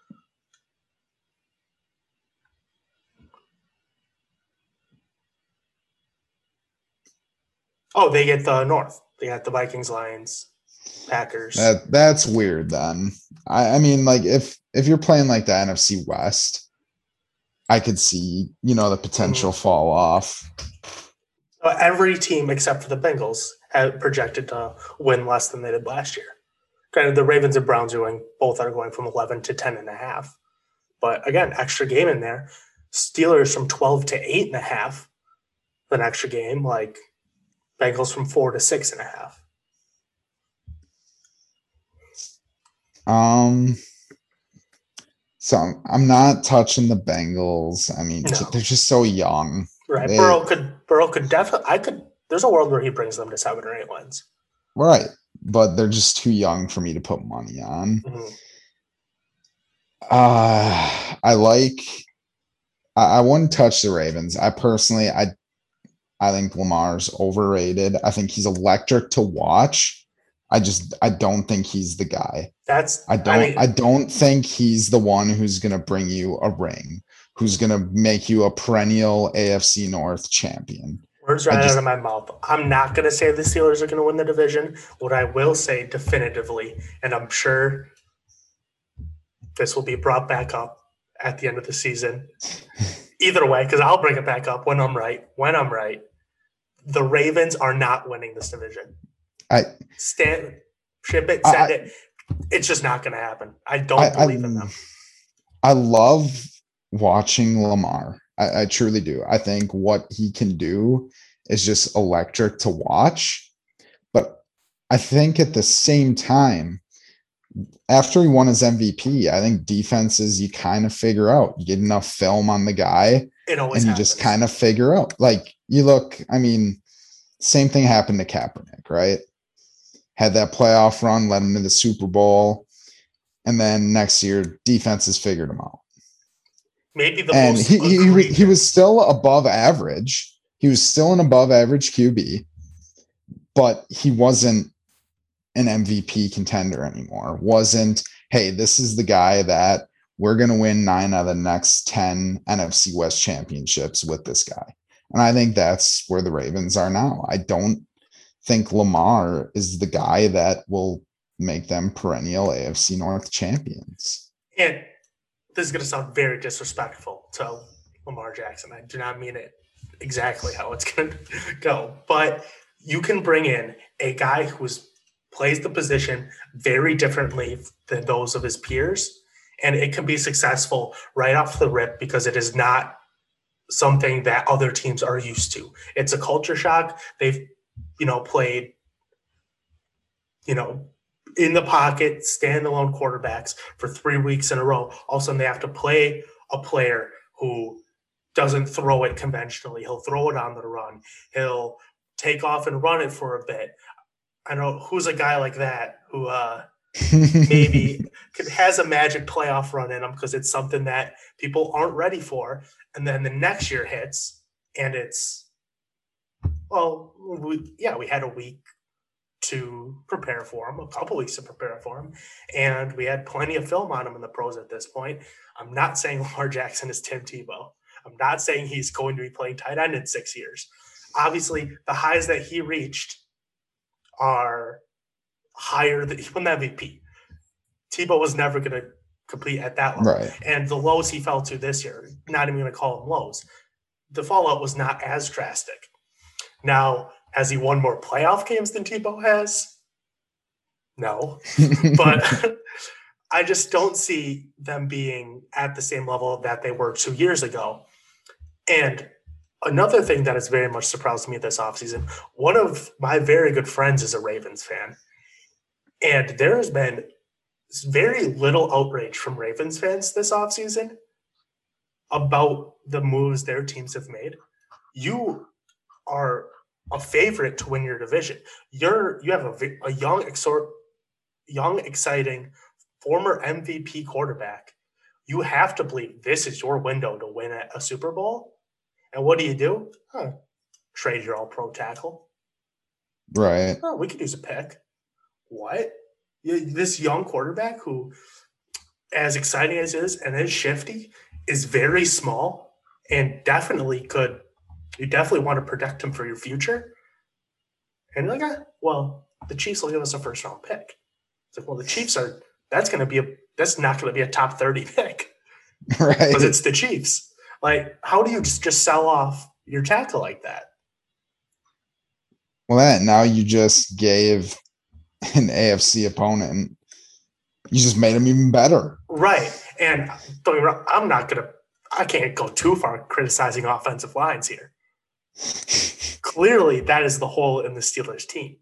Oh, they get the North. They got the Vikings, Lions, Packers. That That's weird then. I, I mean, like, if if you're playing like the N F C West, I could see, you know, the potential mm-hmm. fall off. Uh, every team except for the Bengals had projected to win less than they did last year. Granted, the Ravens and Browns are going, both are going from eleven to ten and a half. But again, extra game in there. Steelers from twelve to eight and a half, an extra game. Like Bengals from four to six and a half. Um. So I'm, I'm not touching the Bengals. I mean, no. they're just so young. Right, they, Burrow could Burrow could definitely. I could. There's a world where he brings them to seven or eight wins. Right, but they're just too young for me to put money on. Mm-hmm. Uh I like. I, I wouldn't touch the Ravens. I personally, I, I think Lamar's overrated. I think he's electric to watch. I just, I don't think he's the guy. That's. I don't. I, mean, I don't think he's the one who's going to bring you a ring. Who's going to make you a perennial A F C North champion. Words right just, out of my mouth. I'm not going to say the Steelers are going to win the division. What I will say definitively, and I'm sure this will be brought back up at the end of the season. Either way, because I'll bring it back up when I'm right. When I'm right, the Ravens are not winning this division. I stand, ship it, send I, it. It's just not going to happen. I don't I, believe I, in them. I love watching Lamar. I, I truly do. I think what he can do is just electric to watch. But I think at the same time, after he won his M V P, I think defenses you kind of figure out. You get enough film on the guy, it always and you happens. just kind of figure out. Like you look, I mean, same thing happened to Kaepernick, right? Had that playoff run, led him to the Super Bowl, and then next year defenses figured him out. Maybe the and most he he, he was still above average. He was still an above average Q B, but he wasn't an M V P contender anymore. Wasn't, hey, this is the guy that we're going to win nine out of the next ten N F C West championships with this guy. And I think that's where the Ravens are now. I don't think Lamar is the guy that will make them perennial A F C North champions. And this is going to sound very disrespectful to Lamar Jackson. I do not mean it exactly how it's going to go, but you can bring in a guy who's plays the position very differently than those of his peers, and it can be successful right off the rip because it is not something that other teams are used to. It's a culture shock. They've, you know, played, you know, in the pocket, standalone quarterbacks for three weeks in a row. All of a sudden they have to play a player who doesn't throw it conventionally. He'll throw it on the run. He'll take off and run it for a bit. I know who's a guy like that who uh, maybe could, has a magic playoff run in him because it's something that people aren't ready for. And then the next year hits and it's, well, we, yeah, we had a week to prepare for him, a couple weeks to prepare for him. And we had plenty of film on him in the pros at this point. I'm not saying Lamar Jackson is Tim Tebow. I'm not saying he's going to be playing tight end in six years. Obviously, the highs that he reached are higher than he won the M V P. Tebow was never going to compete at that level. Right. And the lows he fell to this year, not even going to call them lows. The fallout was not as drastic. Now, has he won more playoff games than Tebow has? No. But I just don't see them being at the same level that they were two years ago. And another thing that has very much surprised me this offseason, one of my very good friends is a Ravens fan. And there has been very little outrage from Ravens fans this offseason about the moves their teams have made. You are a favorite to win your division. You're you have a, a young, exor- young, exciting former M V P quarterback. You have to believe this is your window to win a, a Super Bowl. And what do you do? Huh. Trade your all-pro tackle. Right. Oh, we could use a pick. What? You, this young quarterback who, as exciting as is and is shifty, is very small and definitely could – you definitely want to protect him for your future. And you're like, ah, well, the Chiefs will give us a first-round pick. It's like, well, the Chiefs are – that's going to be a – that's not going to be a top thirty pick. Right. Because it's the Chiefs. Like, how do you just, just sell off your tackle like that? Well, that now you just gave an A F C opponent, you just made them even better. Right. And don't get me wrong, I'm not going to, I can't go too far criticizing offensive lines here. Clearly, that is the hole in the Steelers team.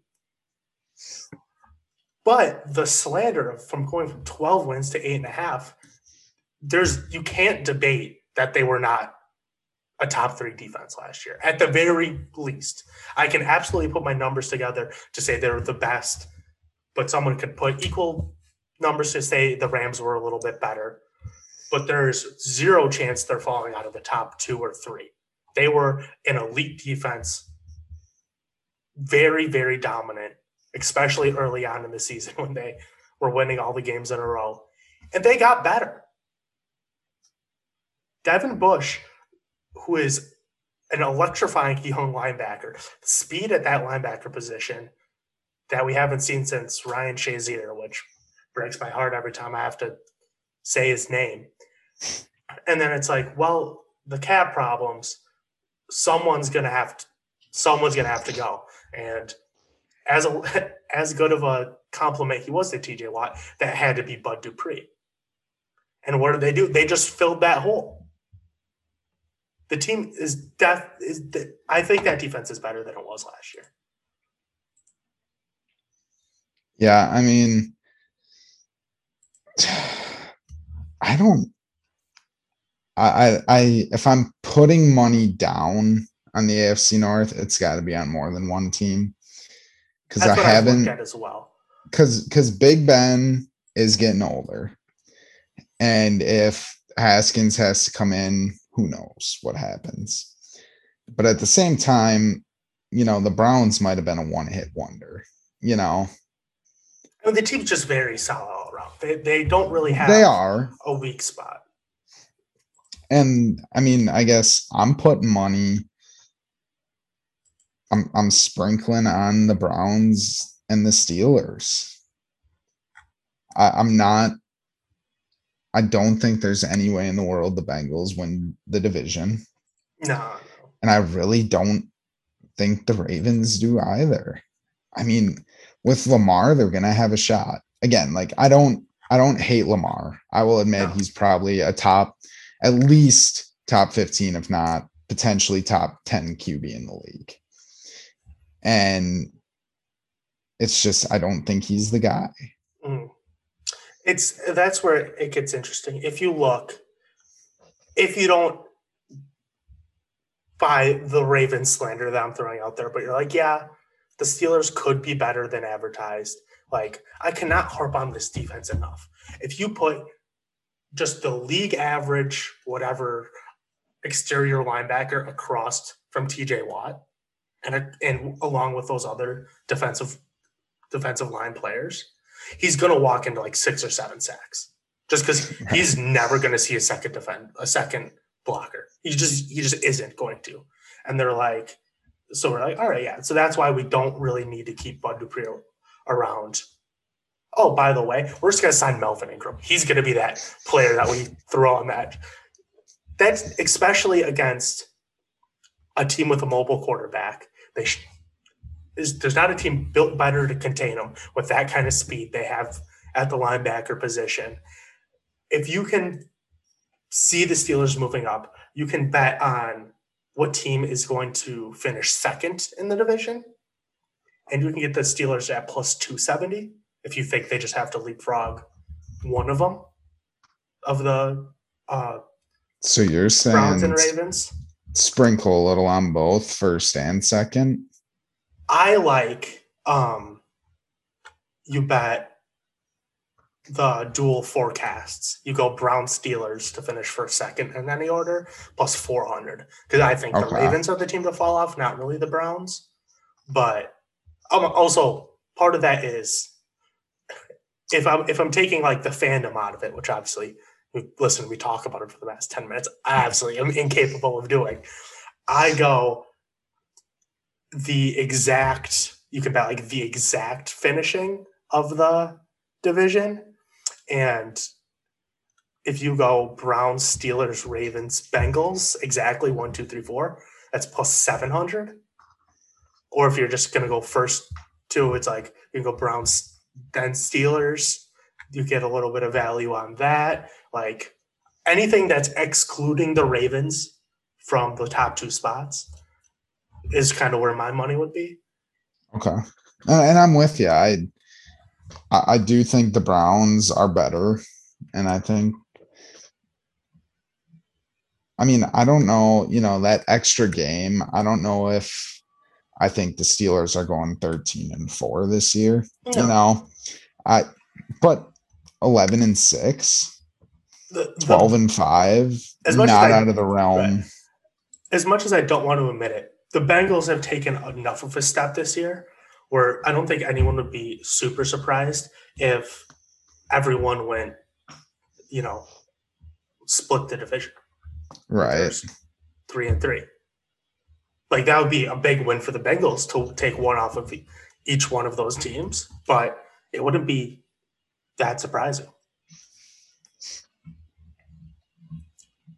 But the slander from going from twelve wins to eight and a half, there's, you can't debate that they were not a top three defense last year. At the very least, I can absolutely put my numbers together to say they're the best, but someone could put equal numbers to say the Rams were a little bit better. But there's zero chance they're falling out of the top two or three. They were an elite defense, very, very dominant, especially early on in the season when they were winning all the games in a row. And they got better. Devin Bush, who is an electrifying young linebacker, speed at that linebacker position that we haven't seen since Ryan Shazier, which breaks my heart every time I have to say his name. And then it's like, well, the cap problems, someone's gonna have to, someone's gonna have to go. And as a as good of a compliment he was to T J Watt, that had to be Bud Dupree. And what did they do? They just filled that hole. The team is def is de- I think that defense is better than it was last year. Yeah, I mean, I don't. I, I, I, if I'm putting money down on the A F C North, it's got to be on more than one team. Because I haven't, at as well. Because because Big Ben is getting older, and if Haskins has to come in, who knows what happens. But at the same time, you know, the Browns might have been a one-hit wonder. You know, I mean, the team's just very solid all around. They they don't really have they are a weak spot. And I mean, I guess I'm putting money. I'm I'm sprinkling on the Browns and the Steelers. I, I'm not. I don't think there's any way in the world the Bengals win the division. No, no. And I really don't think the Ravens do either. I mean, with Lamar, they're gonna have a shot. Again, like I don't I don't hate Lamar. I will admit no. he's probably a top, at least top fifteen, if not potentially top ten Q B in the league. And it's just, I don't think he's the guy. Mm. It's, that's where it gets interesting. If you look, if you don't buy the Ravens slander that I'm throwing out there, but you're like, yeah, the Steelers could be better than advertised. Like, I cannot harp on this defense enough. If you put just the league average, whatever, exterior linebacker across from T J Watt, and and along with those other defensive defensive line players, he's going to walk into like six or seven sacks just because he's never going to see a second defend a second blocker. He just he just isn't going to. And they're like, so we're like, all right, yeah. So that's why we don't really need to keep Bud Dupree around. Oh, by the way, we're just going to sign Melvin Ingram. He's going to be that player that we throw on that. That's especially against a team with a mobile quarterback. They sh- is, there's not a team built better to contain them with that kind of speed they have at the linebacker position. If you can see the Steelers moving up, you can bet on what team is going to finish second in the division, and you can get the Steelers at plus two seventy if you think they just have to leapfrog one of them of the uh, so you're saying Browns and Ravens. Sprinkle a little on both first and second. I like um, you bet the dual forecasts. You go Browns Steelers to finish first, second in any order, plus four hundred. Because I think okay. the Ravens are the team to fall off, not really the Browns. But um, also part of that is if I'm if I'm taking like the fandom out of it, which obviously, listen, we talk about it for the last ten minutes. I absolutely am incapable of doing. I go the exact, you can bet like the exact finishing of the division. And if you go Browns, Steelers, Ravens, Bengals, exactly one, two, three, four, that's plus seven hundred. Or if you're just going to go first two, it's like you can go Browns, then Steelers. You get a little bit of value on that. Like anything that's excluding the Ravens from the top two spots is kind of where my money would be. Okay. And I'm with you. I I do think the Browns are better. And I think, I mean, I don't know, you know, that extra game. I don't know if I think the Steelers are going thirteen and four this year, no. you know, I, but eleven and six, the, the, twelve and five, not I, out of the realm. Right. As much as I don't want to admit it, the Bengals have taken enough of a step this year where I don't think anyone would be super surprised if everyone went, you know, split the division. Right. Three and three. Like that would be a big win for the Bengals to take one off of each one of those teams, but it wouldn't be that surprising.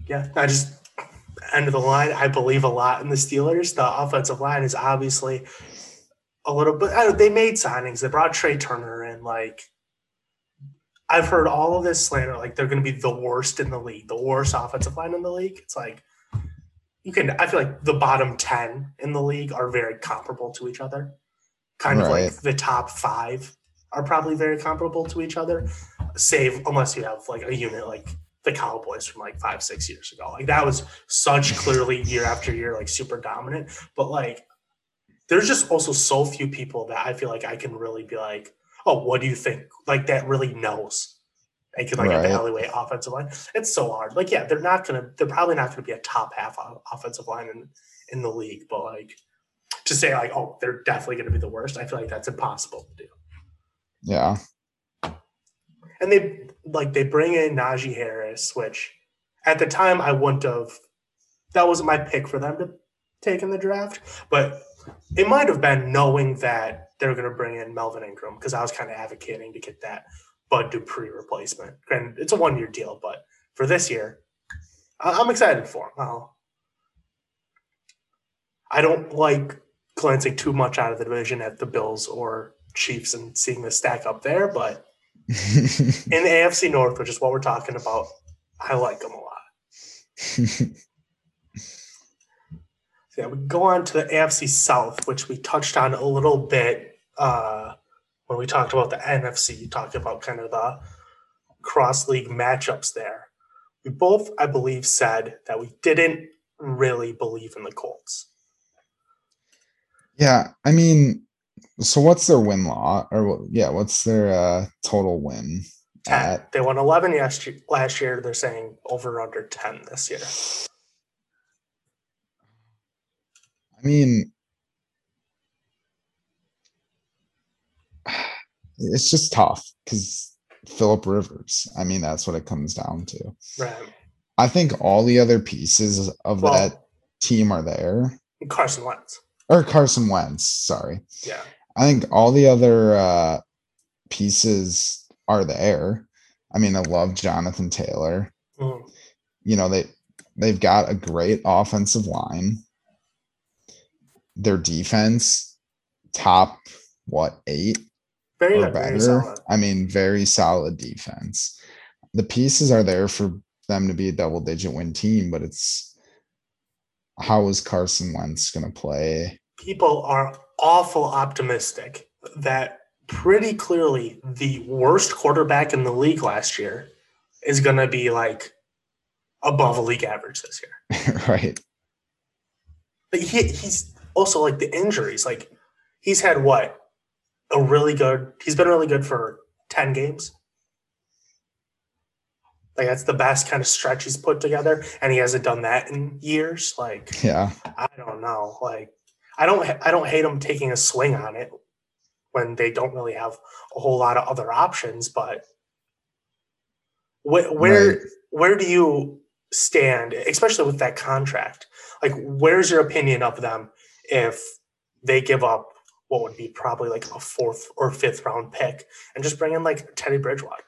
Yeah, I just end of the line. I believe a lot in the Steelers. The offensive line is obviously a little bit. I don't, they made signings. They brought Trey Turner in. Like I've heard all of this slander. Like they're going to be the worst in the league, the worst offensive line in the league. It's like you can. I feel like the bottom ten in the league are very comparable to each other. Kind of Right. like the top five are probably very comparable to each other, save unless you have like a unit like the Cowboys from like five, six years ago. Like that was such clearly year after year, like super dominant. But like there's just also so few people that I feel like I can really be like, oh, what do you think? Like that really knows. I can like Right. evaluate offensive line. It's so hard. Like, yeah, they're not gonna they're probably not gonna be a top half offensive line in, in the league, but like to say like, oh, they're definitely going to be the worst. I feel like that's impossible to do. Yeah. And they like they bring in Najee Harris, which at the time I wouldn't have. That wasn't my pick for them to take in the draft, but it might have been knowing that they're going to bring in Melvin Ingram because I was kind of advocating to get that Bud Dupree replacement. And it's a one year deal, but for this year, I'm excited for him. I'll, I don't like glancing too much out of the division at the Bills or Chiefs and seeing the stack up there, but in the A F C North, which is what we're talking about, I like them a lot. So yeah, we go on to the A F C South, which we touched on a little bit uh, when we talked about the N F C. You talked about kind of the cross-league matchups there. We both, I believe, said that we didn't really believe in the Colts. Yeah, I mean, so what's their win law? Or yeah, what's their uh, total win? ten. At? They won eleven last year. They're saying over under ten this year. I mean, it's just tough because Phillip Rivers. I mean, that's what it comes down to. Right. I think all the other pieces of Well, that team are there. Carson Wentz. Or Carson Wentz, sorry. Yeah. I think all the other uh, pieces are there. I mean, I love Jonathan Taylor. Mm. You know, they they've got a great offensive line. Their defense, top what, eight Very or good. Very better. solid. I mean, very solid defense. The pieces are there for them to be a double-digit win team, but it's how is Carson Wentz going to play? People are awful optimistic that pretty clearly the worst quarterback in the league last year is going to be like above a league average this year. Right. But he, he's also like the injuries. Like he's had what? A really good – he's been really good for ten games. Like that's the best kind of stretch he's put together, and he hasn't done that in years. Like, yeah, I don't know. Like, I don't, I don't hate him taking a swing on it when they don't really have a whole lot of other options. But wh- where, right. where do you stand, especially with that contract? Like, where's your opinion of them if they give up what would be probably like a fourth or fifth round pick and just bring in like Teddy Bridgewater?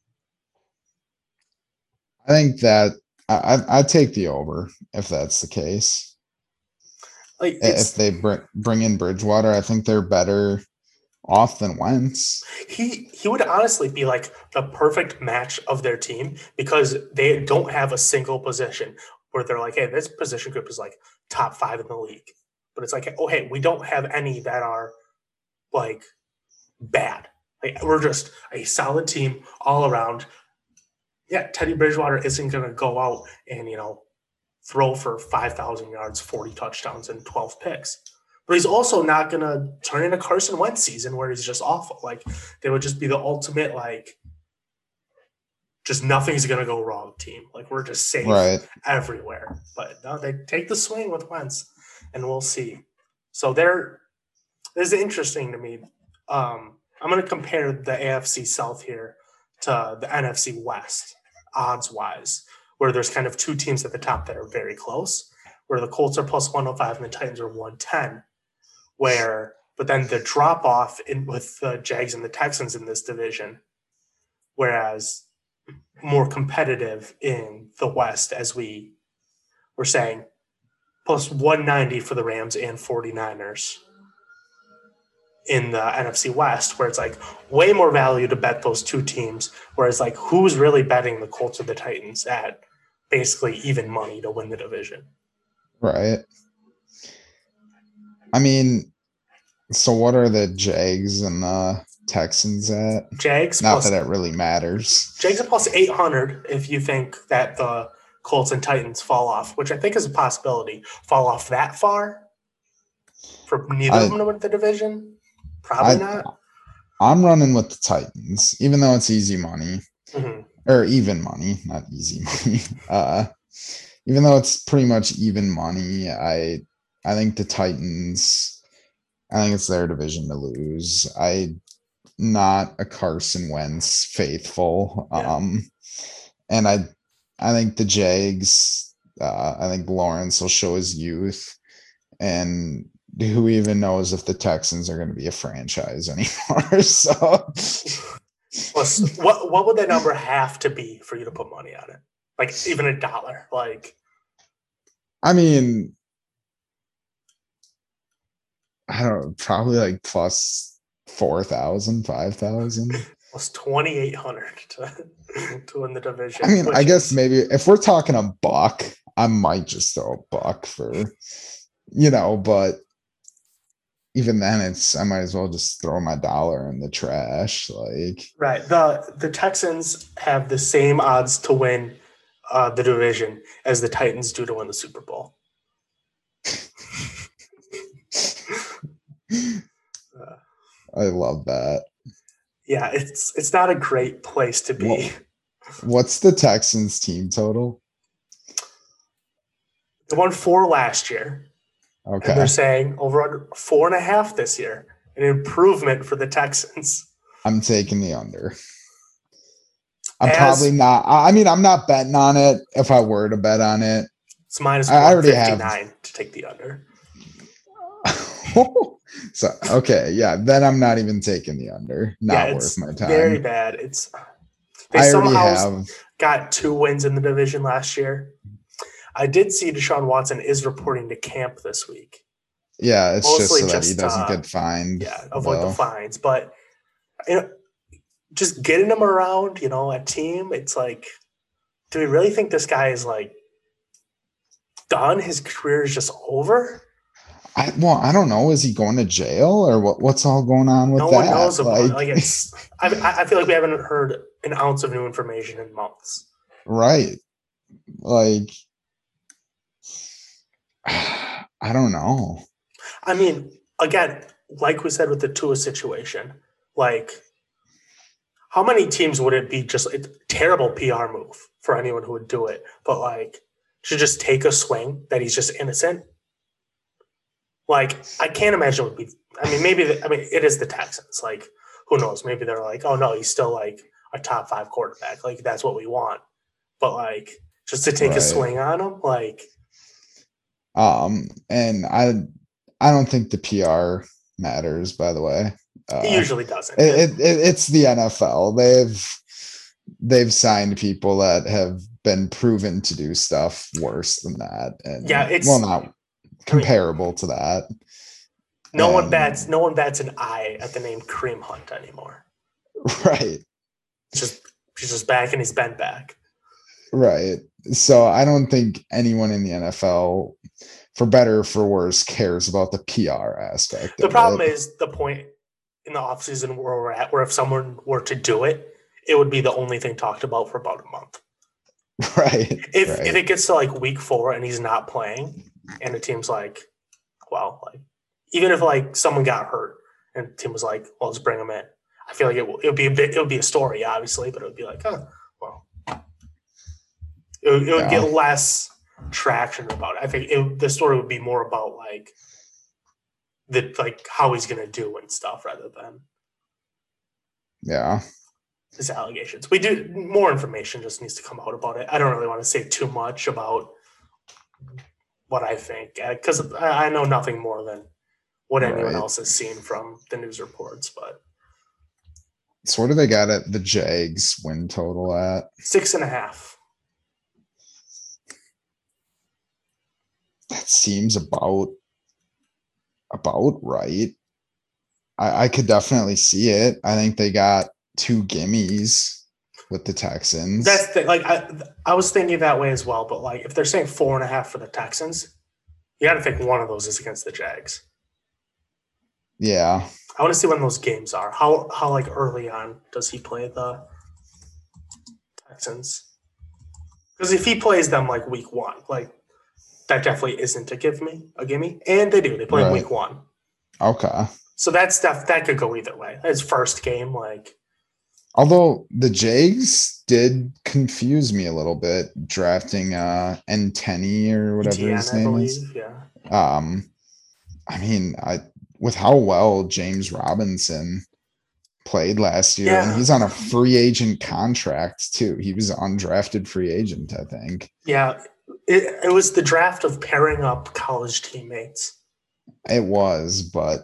I think that I I take the over if that's the case. Like if they bring bring in Bridgewater, I think they're better off than Wentz. He he would honestly be like the perfect match of their team because they don't have a single position where they're like, hey, this position group is like top five in the league. But it's like, oh, hey, we don't have any that are like bad. Like we're just a solid team all around. Yeah, Teddy Bridgewater isn't going to go out and, you know, throw for five thousand yards, forty touchdowns, and twelve picks. But he's also not going to turn into Carson Wentz season where he's just awful. Like, they would just be the ultimate, like, just nothing's going to go wrong team. Like, we're just safe right. everywhere. But no, they take the swing with Wentz, and we'll see. So they're – this is interesting to me. Um, I'm going to compare the A F C South here to the N F C West, odds-wise, where there's kind of two teams at the top that are very close, where the Colts are plus one oh five and the Titans are one ten. Where, but then the drop off in with the Jags and the Texans in this division, whereas more competitive in the West, as we were saying, plus one ninety for the Rams and 49ers in the N F C West, where it's like way more value to bet those two teams. Whereas like who's really betting the Colts or the Titans at basically even money to win the division? Right. I mean, so what are the Jags and the Texans at? Jags Not plus, that it really matters. Jags are plus eight hundred if you think that the Colts and Titans fall off, which I think is a possibility. Fall off that far for neither I, of them to win the division? Probably I, not. I'm running with the Titans, even though it's easy money. Mm-hmm. Or even money, not easy money. Uh, even though it's pretty much even money, I I think the Titans, I think it's their division to lose. I not a Carson Wentz faithful. Yeah. Um, and I I think the Jags, uh, I think Lawrence will show his youth. And who even knows if the Texans are going to be a franchise anymore? So Plus, what what would that number have to be for you to put money on it? Like even a dollar? Like, I mean, I don't know, probably like plus four thousand, five thousand. plus twenty-eight hundred to, to win the division. I mean, I guess is, maybe if we're talking a buck, I might just throw a buck for, you know, but even then it's, I might as well just throw my dollar in the trash. Like, right. The the Texans have the same odds to win uh, the division as the Titans do to win the Super Bowl. uh, I love that. Yeah, it's it's not a great place to be. Well, what's the Texans team total? They won four last year. Okay. And they're saying over under four and a half this year, an improvement for the Texans. I'm taking the under. I'm As, probably not. I mean, I'm not betting on it. If I were to bet on it, it's minus I already one fifty-nine have to take the under. So okay, yeah, then I'm not even taking the under. Not yeah, worth my time. Very bad. It's they I already somehow have got two wins in the division last year. I did see Deshaun Watson is reporting to camp this week. Yeah, it's Mostly just so that just, he doesn't uh, get fined. Yeah, avoid though. the fines. But you know, just getting him around, you know, a team, it's like, do we really think this guy is like done? His career is just over? I well, I don't know. Is he going to jail or what? What's all going on with no that? one knows about like, it. Like it's, I, I feel like we haven't heard an ounce of new information in months. Right. Like, I don't know. I mean, again, like we said with the Tua situation, like how many teams would it be just a terrible P R move for anyone who would do it, but like to just take a swing that he's just innocent? Like, I can't imagine it would be. I mean, maybe. The, I mean, it is the Texans. Like, who knows? Maybe they're like, oh no, he's still like a top five quarterback. Like, that's what we want. But like, just to take Right. a swing on him, like, um, and I, I don't think the P R matters. By the way, uh, he usually doesn't. It, it, it's the N F L. They've they've signed people that have been proven to do stuff worse than that. And yeah, it's well, not comparable I mean, to that. No and, one bats. No one bats an eye at the name Kareem Hunt anymore. Right. It's just he's just back and he's bent back. Right. So I don't think anyone in the N F L, for better or for worse, cares about the P R aspect. The of problem it. is the point in the offseason where we're at, where if someone were to do it, it would be the only thing talked about for about a month. Right. If right. if it gets to like week four and he's not playing, and the team's like, well, like even if like someone got hurt and the team was like, well, let's bring him in. I feel like it, it would be a bit, it would be a story, obviously, but it would be like, oh, well, it would, it would Yeah. get less traction about it. I think it, the story would be more about like the like how he's going to do and stuff rather than yeah. his allegations. We do more information just needs to come out about it. I don't really want to say too much about what I think because I, I know nothing more than what anyone Right. else has seen from the news reports, but So what do they got at the Jags win total at? Six and a half. That seems about about right. I, I could definitely see it. I think they got two gimmies with the Texans. That's the, like I I was thinking that way as well, but like if they're saying four and a half for the Texans, you got to think one of those is against the Jags. Yeah. I want to see when those games are. How how like early on does he play the Texans? Because if he plays them like week one, like that definitely isn't a give me a gimme. And they do. They play right. week one. Okay. So that stuff that could go either way. His first game, like. Although the Jags did confuse me a little bit drafting uh Nteni or whatever Etienne, his name I believe, is. Yeah. Um, I mean, I with how well James Robinson played last year, yeah. and he's on a free agent contract too. He was an undrafted free agent, I think. Yeah, it, it was the draft of pairing up college teammates. It was, but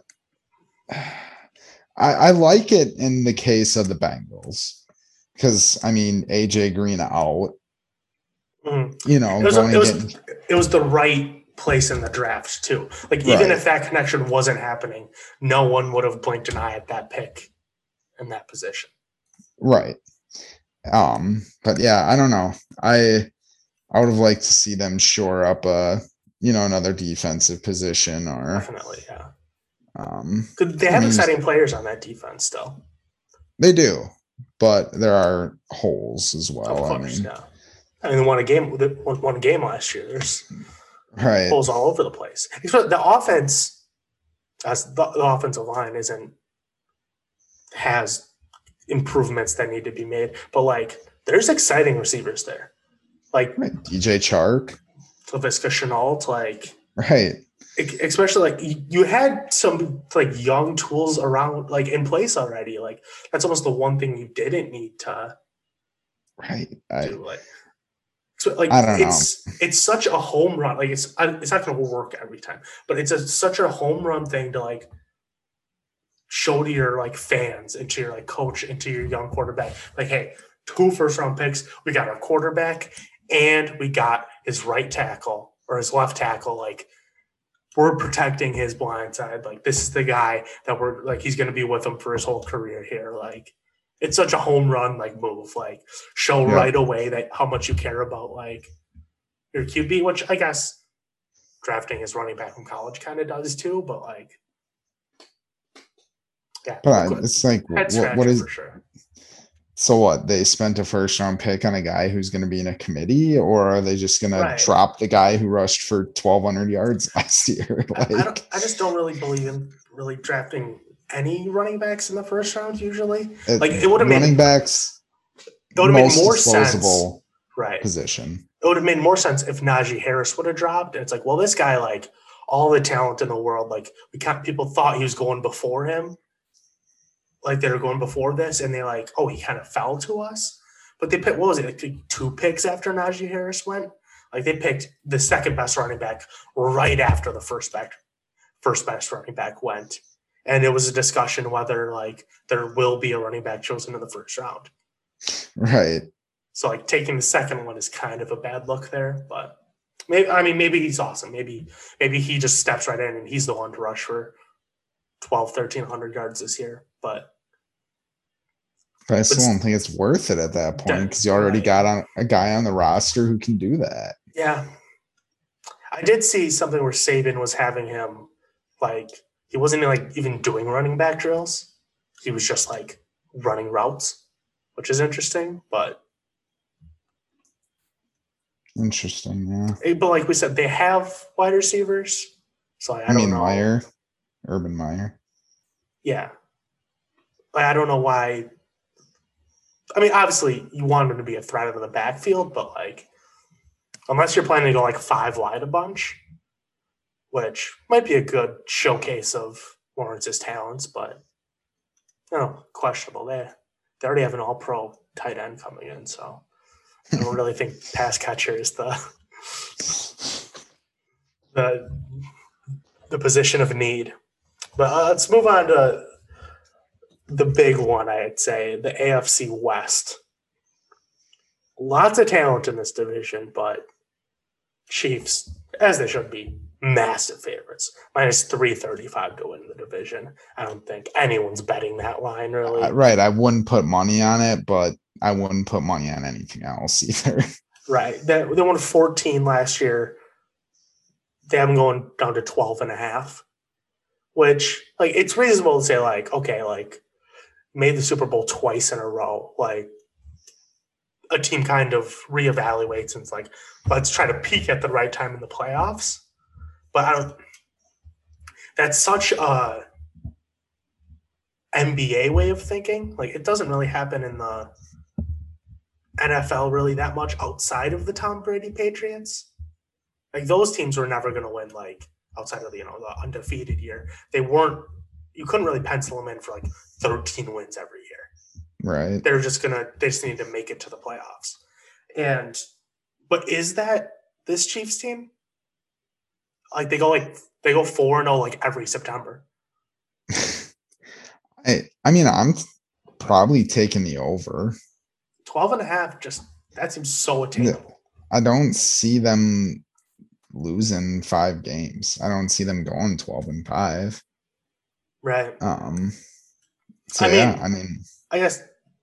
I, I like it in the case of the Bengals because I mean A J Green out. Mm. You know, it was, it, was, getting... it was the right place in the draft too. Like even right. if that connection wasn't happening, no one would have blinked an eye at that pick in that position. Right. Um, but yeah, I don't know. I I would have liked to see them shore up a you know another defensive position or definitely, yeah. Um, they have I mean, exciting players on that defense still. They do, but there are holes as well. Of course, I mean, yeah. I mean, they won a game. They won a game last year. There's right holes all over the place. The offense, as the, the offensive line, isn't has improvements that need to be made, but like there's exciting receivers there, like right. D J Chark, Laviska Shenault, like right. Especially like you had some like young tools around like in place already. Like that's almost the one thing you didn't need to right. I, do. Like, so like I don't it's know. it's such a home run. Like it's it's not going to work every time, but it's a, such a home run thing to like show to your like fans and to your like coach and to your young quarterback. Like, hey, two first round picks. We got our quarterback and we got his right tackle or his left tackle. Like. We're protecting his blind side. Like, this is the guy that we're like, he's going to be with him for his whole career here. Like, it's such a home run, like, move. Like, show yeah. right away that how much you care about, like, your Q B, which I guess drafting his running back from college kind of does too. But, like, yeah. But it's like, what, what is for sure. So what? They spent a first round pick on a guy who's going to be in a committee, or are they just going right. to drop the guy who rushed for twelve hundred yards last year? Like, I, I, don't, I just don't really believe in really drafting any running backs in the first round. Usually, it, like it would have made running backs. It would have made more sense. Right. Position. It would have made more sense if Najee Harris would have dropped. And it's like, well, this guy, like all the talent in the world, like we can't. People thought he was going before him. Like they were going before this, and they like, oh, he kind of fell to us. But they picked, what was it, like two picks after Najee Harris went? Like they picked the second best running back right after the first back, first best running back went. And it was a discussion whether like there will be a running back chosen in the first round. Right. So like taking the second one is kind of a bad look there, but maybe I mean maybe he's awesome. Maybe maybe he just steps right in and he's the one to rush for twelve, thirteen hundred yards this year. But But I still don't think it's worth it at that point because you already got on a guy on the roster who can do that. Yeah. I did see something where Saban was having him, like, he wasn't like even doing running back drills. He was just like running routes, which is interesting, but. Interesting, yeah. But like we said, they have wide receivers. So I, I, I mean, don't know. Meyer, Urban Meyer. Yeah. Like, I don't know why. I mean, obviously, you want him to be a threat in the backfield, but, like, unless you're planning to go, like, five wide a bunch, which might be a good showcase of Lawrence's talents, but, you know, questionable. They, they already have an all-pro tight end coming in, so I don't really think pass catcher is the, the, the position of need. But uh, let's move on to the big one, I'd say, the A F C West. Lots of talent in this division, but Chiefs, as they should be, massive favorites. Minus three thirty-five to win the division. I don't think anyone's betting that line, really. Uh, right. I wouldn't put money on it, but I wouldn't put money on anything else either. Right. They, they won fourteen last year. They have them going down to twelve and a half, which, like, it's reasonable to say, like, okay, like, made the Super Bowl twice in a row. Like, a team kind of reevaluates and it's like, let's try to peak at the right time in the playoffs. But I don't. That's such a N B A way of thinking. Like, it doesn't really happen in the N F L really that much outside of the Tom Brady Patriots. Like, those teams were never going to win, like, outside of the, you know, the undefeated year. They weren't. You couldn't really pencil them in for like thirteen wins every year. Right. They're just gonna. They just need to make it to the playoffs. And, but is that this Chiefs team? Like, they go like they go four and zero like every September. I I mean, I'm probably taking the over. twelve and a half, just that seems so attainable. I don't see them losing five games. I don't see them going twelve and five. Right. Um. So I yeah, mean, I mean, I guess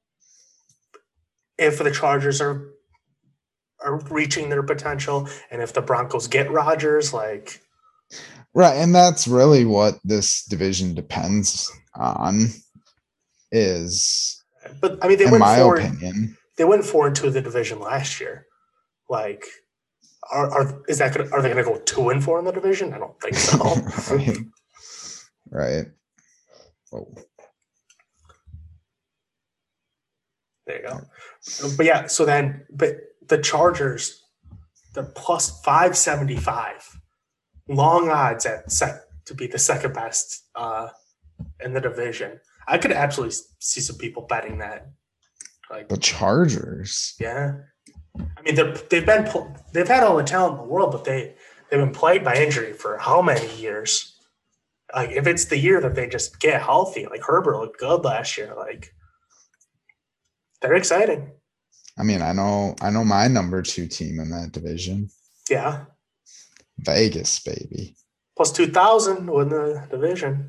if the Chargers are are reaching their potential, and if the Broncos get Rodgers, like, right, and that's really what this division depends on. Is, but I mean, they in went my four, opinion, they went four and two of the division last year. Like, are are is that gonna, are they going to go two and four in the division? I don't think so. right. Right. Oh. There you go. But yeah, so then, but the Chargers, they're plus five seventy-five, long odds at set to be the second best uh, in the division. I could absolutely see some people betting that. Like the Chargers, yeah. I mean, they're, they've been they've had all the talent in the world, but they they've been plagued by injury for how many years? Like, if it's the year that they just get healthy, like Herbert looked good last year, like they're exciting. I mean, I know, I know my number two team in that division. Yeah, Vegas, baby. plus two thousand win the division.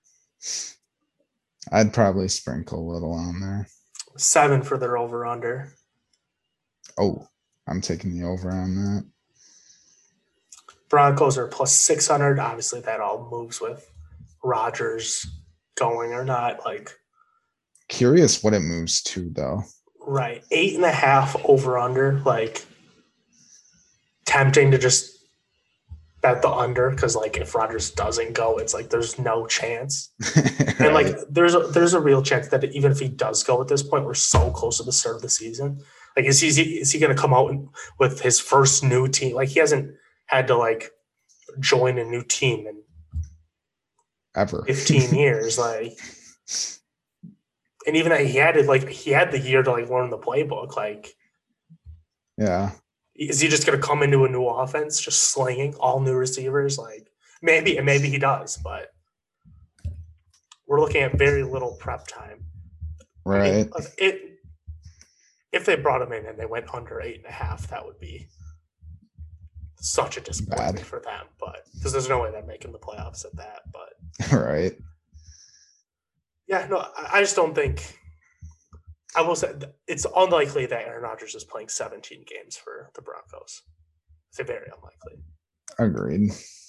I'd probably sprinkle a little on there. Seven for their over under. Oh, I'm taking the over on that. Broncos are plus six hundred. Obviously, that all moves with Rodgers going or not. Like, curious what it moves to, though. Right. Eight and a half over under. Like, tempting to just bet the under because, like, if Rodgers doesn't go, it's like there's no chance. Right. And, like, there's a, there's a real chance that even if he does go at this point, we're so close to the start of the season. Like, is he, is he going to come out with his first new team? Like, he hasn't had to, like, join a new team in ever fifteen years. Like, and even that he had it, like, he had the year to, like, learn the playbook. Like, yeah. Is he just going to come into a new offense, just slinging all new receivers? Like, maybe, and maybe he does, but we're looking at very little prep time. Right. I mean, it, if they brought him in and they went under eight and a half, that would be such a disappointment Bad. for them. But because there's no way they're making the playoffs at that. But right. Yeah, no, I just don't think. I will say it's unlikely that Aaron Rodgers is playing seventeen games for the Broncos. It's very unlikely. Agreed.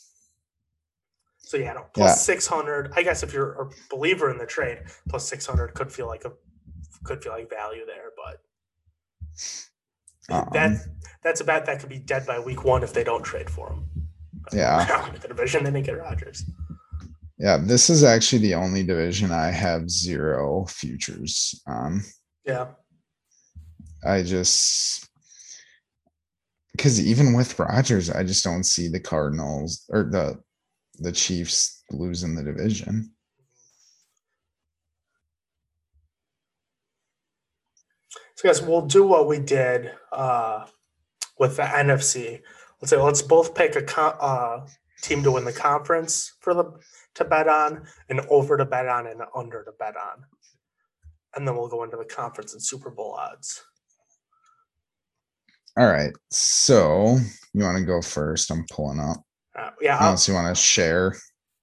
So yeah, no, plus yeah. six hundred. I guess if you're a believer in the trade, plus six hundred could feel like a could feel like value there, but um, that that's a bet that could be dead by week one if they don't trade for him. Yeah, the division they didn't get Rodgers. Yeah, this is actually the only division I have zero futures on. Yeah. I just because even with Rodgers, I just don't see the Cardinals or the the Chiefs losing the division. So guys, we'll do what we did uh, with the N F C. Let's say let's both pick a co- uh, team to win the conference for the to bet on, and over to bet on, and under to bet on. and then we'll go into the conference and Super Bowl odds. All right. So you want to go first? I'm pulling up. Uh, yeah. Unless you want to share.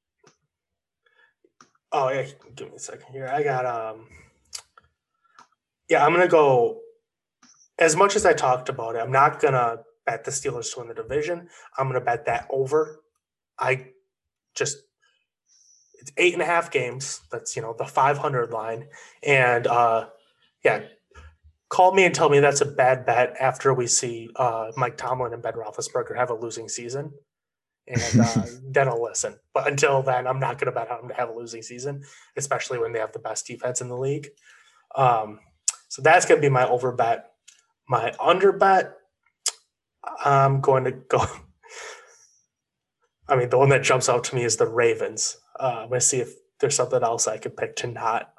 Oh, yeah. Give me a second here. I got, um, yeah, I'm going to go, as much as I talked about it, I'm not going to bet the Steelers to win the division. I'm going to bet that over. I just, it's eight and a half games. That's, you know, the five hundred line. And, uh, yeah, call me and tell me that's a bad bet after we see uh, Mike Tomlin and Ben Roethlisberger have a losing season. And uh, then I'll listen. But until then, I'm not going to bet on them to have a losing season, especially when they have the best defense in the league. Um, so that's going to be my over bet. My under bet, I'm going to go. I mean, the one that jumps out to me is the Ravens. Uh, I'm going to see if there's something else I could pick to not.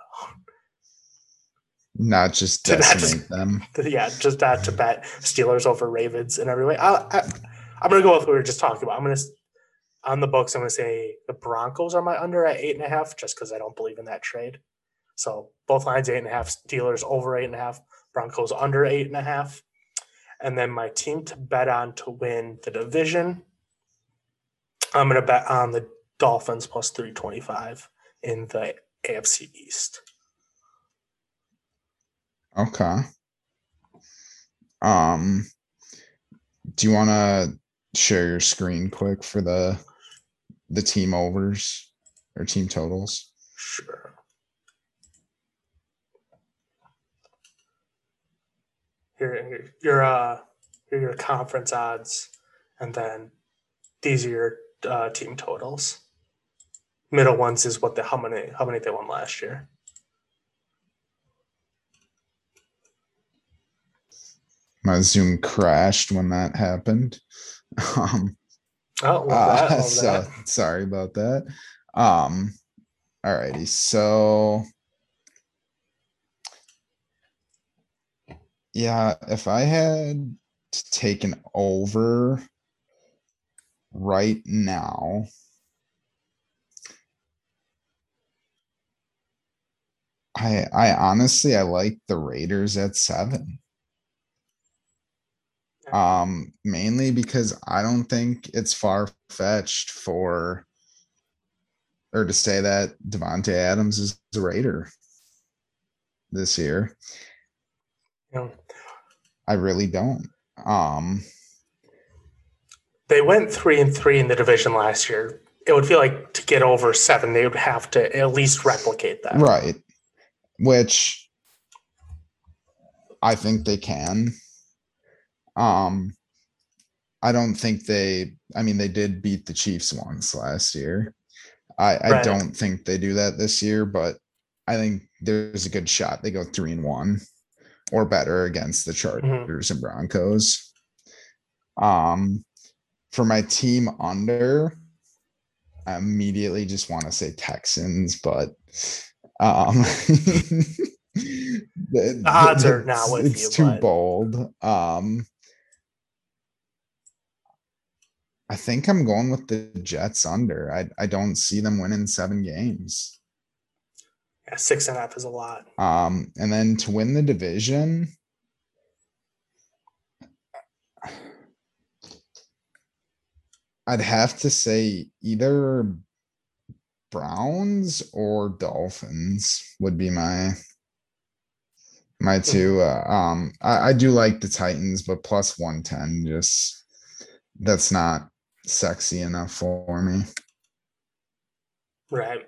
Not just to decimate not just, them. Yeah, just not to bet Steelers over Ravens in every way. I, I, I'm going to go with what we were just talking about. I'm going to, on the books, I'm going to say the Broncos are my under at eight and a half, just because I don't believe in that trade. So both lines, eight and a half, Steelers over eight and a half, Broncos under eight and a half. And then my team to bet on to win the division, I'm going to bet on the Dolphins plus three twenty-five in the A F C East. Okay. Um, do you want to share your screen quick for the the team overs or team totals? Sure. Here, here, your uh, here are your conference odds, and then these are your uh, team totals. Middle ones is what the how many how many they won last year. My Zoom crashed when that happened. Um, oh, love that, uh, love so that. sorry about that. Um, all righty. So yeah, if I had to take an over right now, I I honestly I like the Raiders at seven. Um, mainly because I don't think it's far-fetched for or to say that Devontae Adams is a Raider this year. Yeah. I really don't. Um, they went three and three in the division last year. It would feel like to get over seven, they would have to at least replicate that. Right. Which I think they can. Um, I don't think they, I mean, they did beat the Chiefs once last year. I, I Right. don't think they do that this year, but I think there's a good shot they go three and one or better against the Chargers mm-hmm. and Broncos. Um, for my team under, I immediately just want to say Texans, but um, the, the odds are not with it's you. It's too but... bold. Um, I think I'm going with the Jets under. I I don't see them winning seven games. Yeah, six and a half is a lot. Um, and then to win the division, I'd have to say either Browns or Dolphins would be my my two. Uh, um, I, I do like the Titans, but plus one ten, just that's not sexy enough for me. Right.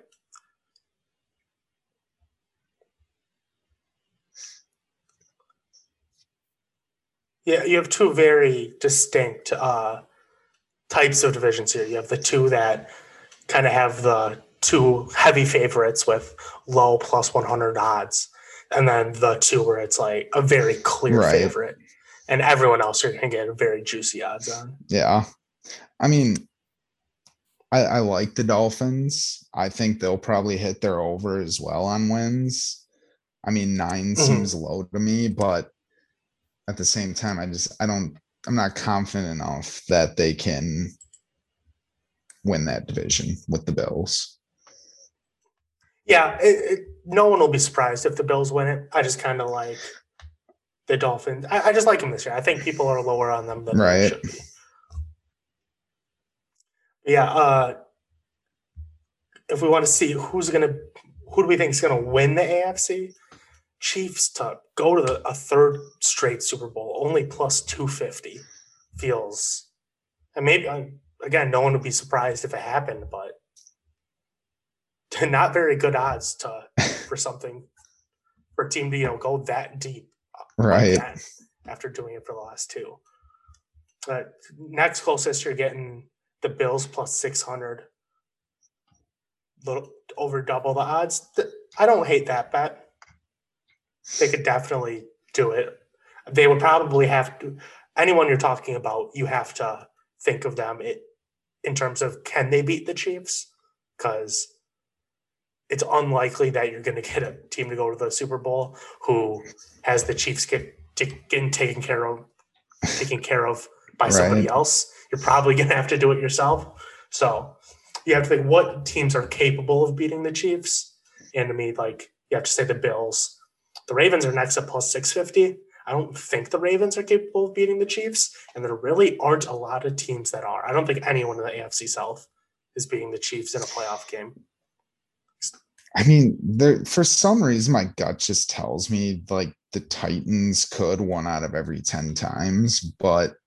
Yeah, you have two very distinct uh, types of divisions here. You have the two that kind of have the two heavy favorites with low plus one hundred odds, and then the two where it's like a very clear right. favorite, and everyone else you're going to get very juicy odds on. Yeah. I mean, I, I like the Dolphins. I think they'll probably hit their over as well on wins. I mean, nine mm-hmm. seems low to me, but at the same time, I just, I don't, I'm not confident enough that they can win that division with the Bills. Yeah, it, it, no one will be surprised if the Bills win it. I just kind of like the Dolphins. I, I just like them this year. I think people are lower on them than they Right. should be. Yeah. Uh, if we want to see who's going to, who do we think is going to win the A F C? Chiefs to go to the, a third straight Super Bowl, only plus two fifty feels, and maybe, again, no one would be surprised if it happened, but not very good odds to for something, for a team to, you know, go that deep right. again after doing it for the last two. Uh, next closest, you're getting the Bills plus six hundred, little over double the odds. I don't hate that bet. They could definitely do it. They would probably have to. Anyone you're talking about, you have to think of them it, in terms of can they beat the Chiefs? Because it's unlikely that you're going to get a team to go to the Super Bowl who has the Chiefs get, getting taken care of, taken care of by somebody right. else. You're probably going to have to do it yourself. So you have to think what teams are capable of beating the Chiefs. And to me, like, you have to say the Bills. The Ravens are next at plus six fifty. I don't think the Ravens are capable of beating the Chiefs, and there really aren't a lot of teams that are. I don't think anyone in the A F C South is beating the Chiefs in a playoff game. I mean, there for some reason, my gut just tells me like the Titans could one out of every ten times, but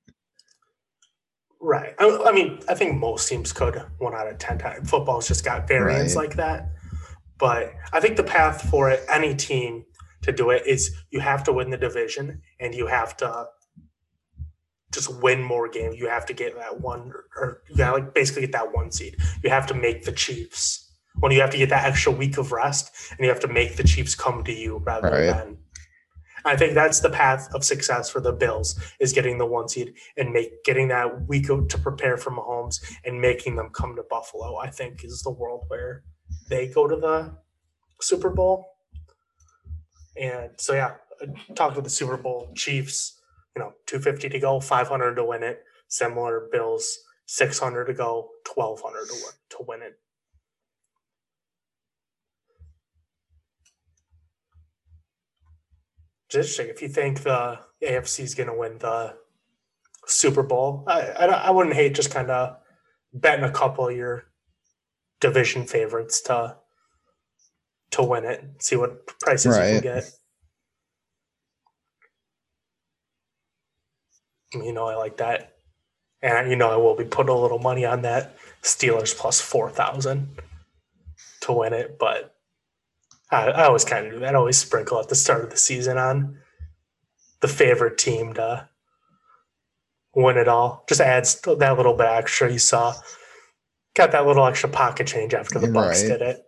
right. I, I mean, I think most teams could one out of ten times. Football's just got variants right. like that, but I think the path for it, any team to do it, is you have to win the division and you have to just win more games. You have to get that one, or you got like basically get that one seed. You have to make the Chiefs. When you have to get that extra week of rest, and you have to make the Chiefs come to you rather right. than. I think that's the path of success for the Bills, is getting the one seed and make getting that week to prepare for Mahomes and making them come to Buffalo. I think is the world where they go to the Super Bowl. And so, yeah, talk about the Super Bowl. Chiefs, you know, two fifty to go, five hundred to win it. Similar, Bills, six hundred to go, twelve hundred to win, to win it. Just if you think the A F C is going to win the Super Bowl, I, I, I wouldn't hate just kind of betting a couple of your division favorites to to win it, see what prices right. you can get. You know, I like that. And, you know, I will be putting a little money on that Steelers plus four thousand to win it. But I, I always kind of do that. I always sprinkle at the start of the season on the favorite team to win it all. Just adds that little bit extra. You saw, got that little extra pocket change after the Bucks right. did it.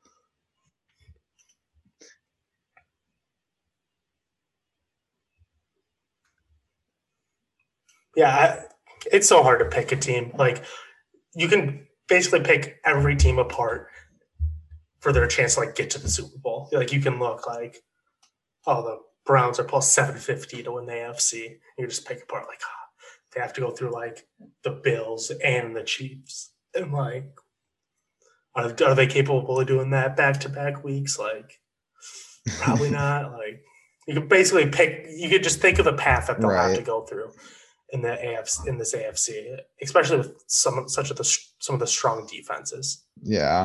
Yeah, I, it's so hard to pick a team. Like, you can basically pick every team apart for their chance to, like, get to the Super Bowl. Like, you can look like, oh, the Browns are plus seven fifty to win the A F C. You just pick apart, like, oh, they have to go through, like, the Bills and the Chiefs. And, like, are, are they capable of doing that back-to-back weeks? Like, probably not. Like, you could basically pick – you could just think of the path that they'll right. have to go through in the A F C, in this A F C, especially with some such of the some of the strong defenses. Yeah,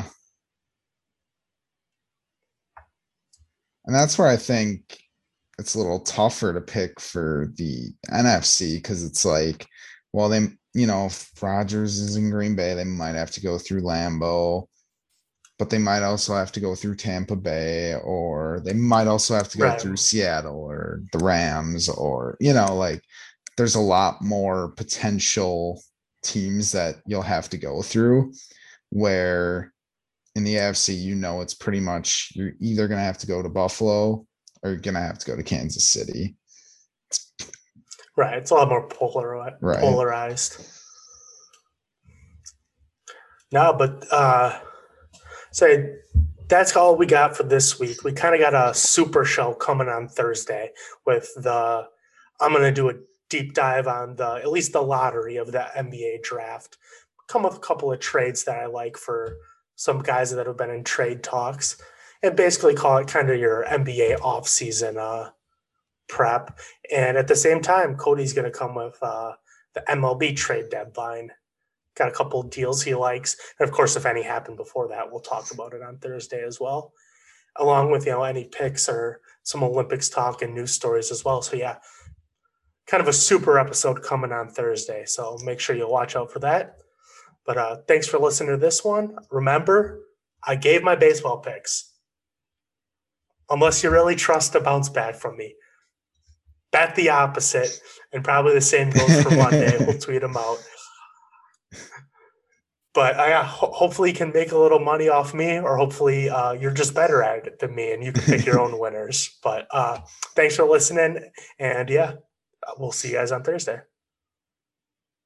and that's where I think it's a little tougher to pick for the N F C, because it's like, well, they, you know, if Rodgers is in Green Bay, they might have to go through Lambeau, but they might also have to go through Tampa Bay, or they might also have to go right. through Seattle or the Rams, or, you know, like, there's a lot more potential teams that you'll have to go through, where in the A F C, you know, it's pretty much, you're either going to have to go to Buffalo or you're going to have to go to Kansas City. Right. It's a lot more polar- right. polarized. No, but uh, say that's all we got for this week. We kind of got a super show coming on Thursday with the, I'm going to do a deep dive on the at least the lottery of the N B A draft. Come with a couple of trades that I like for some guys that have been in trade talks. and basically call it kind of your N B A offseason uh, prep. And at the same time, Cody's going to come with uh, the M L B trade deadline. Got a couple of deals he likes. And of course, if any happen before that, we'll talk about it on Thursday as well, along with, you know, any picks or some Olympics talk and news stories as well. So yeah, kind of a super episode coming on Thursday. So make sure you watch out for that. But uh, thanks for listening to this one. Remember, I gave my baseball picks. Unless you really trust a bounce back from me. Bet the opposite, and probably the same goes for Monday. We'll tweet them out. But I uh, ho- hopefully you can make a little money off me, or hopefully uh, you're just better at it than me and you can pick your own winners. But uh, thanks for listening. And yeah, we'll see you guys on Thursday.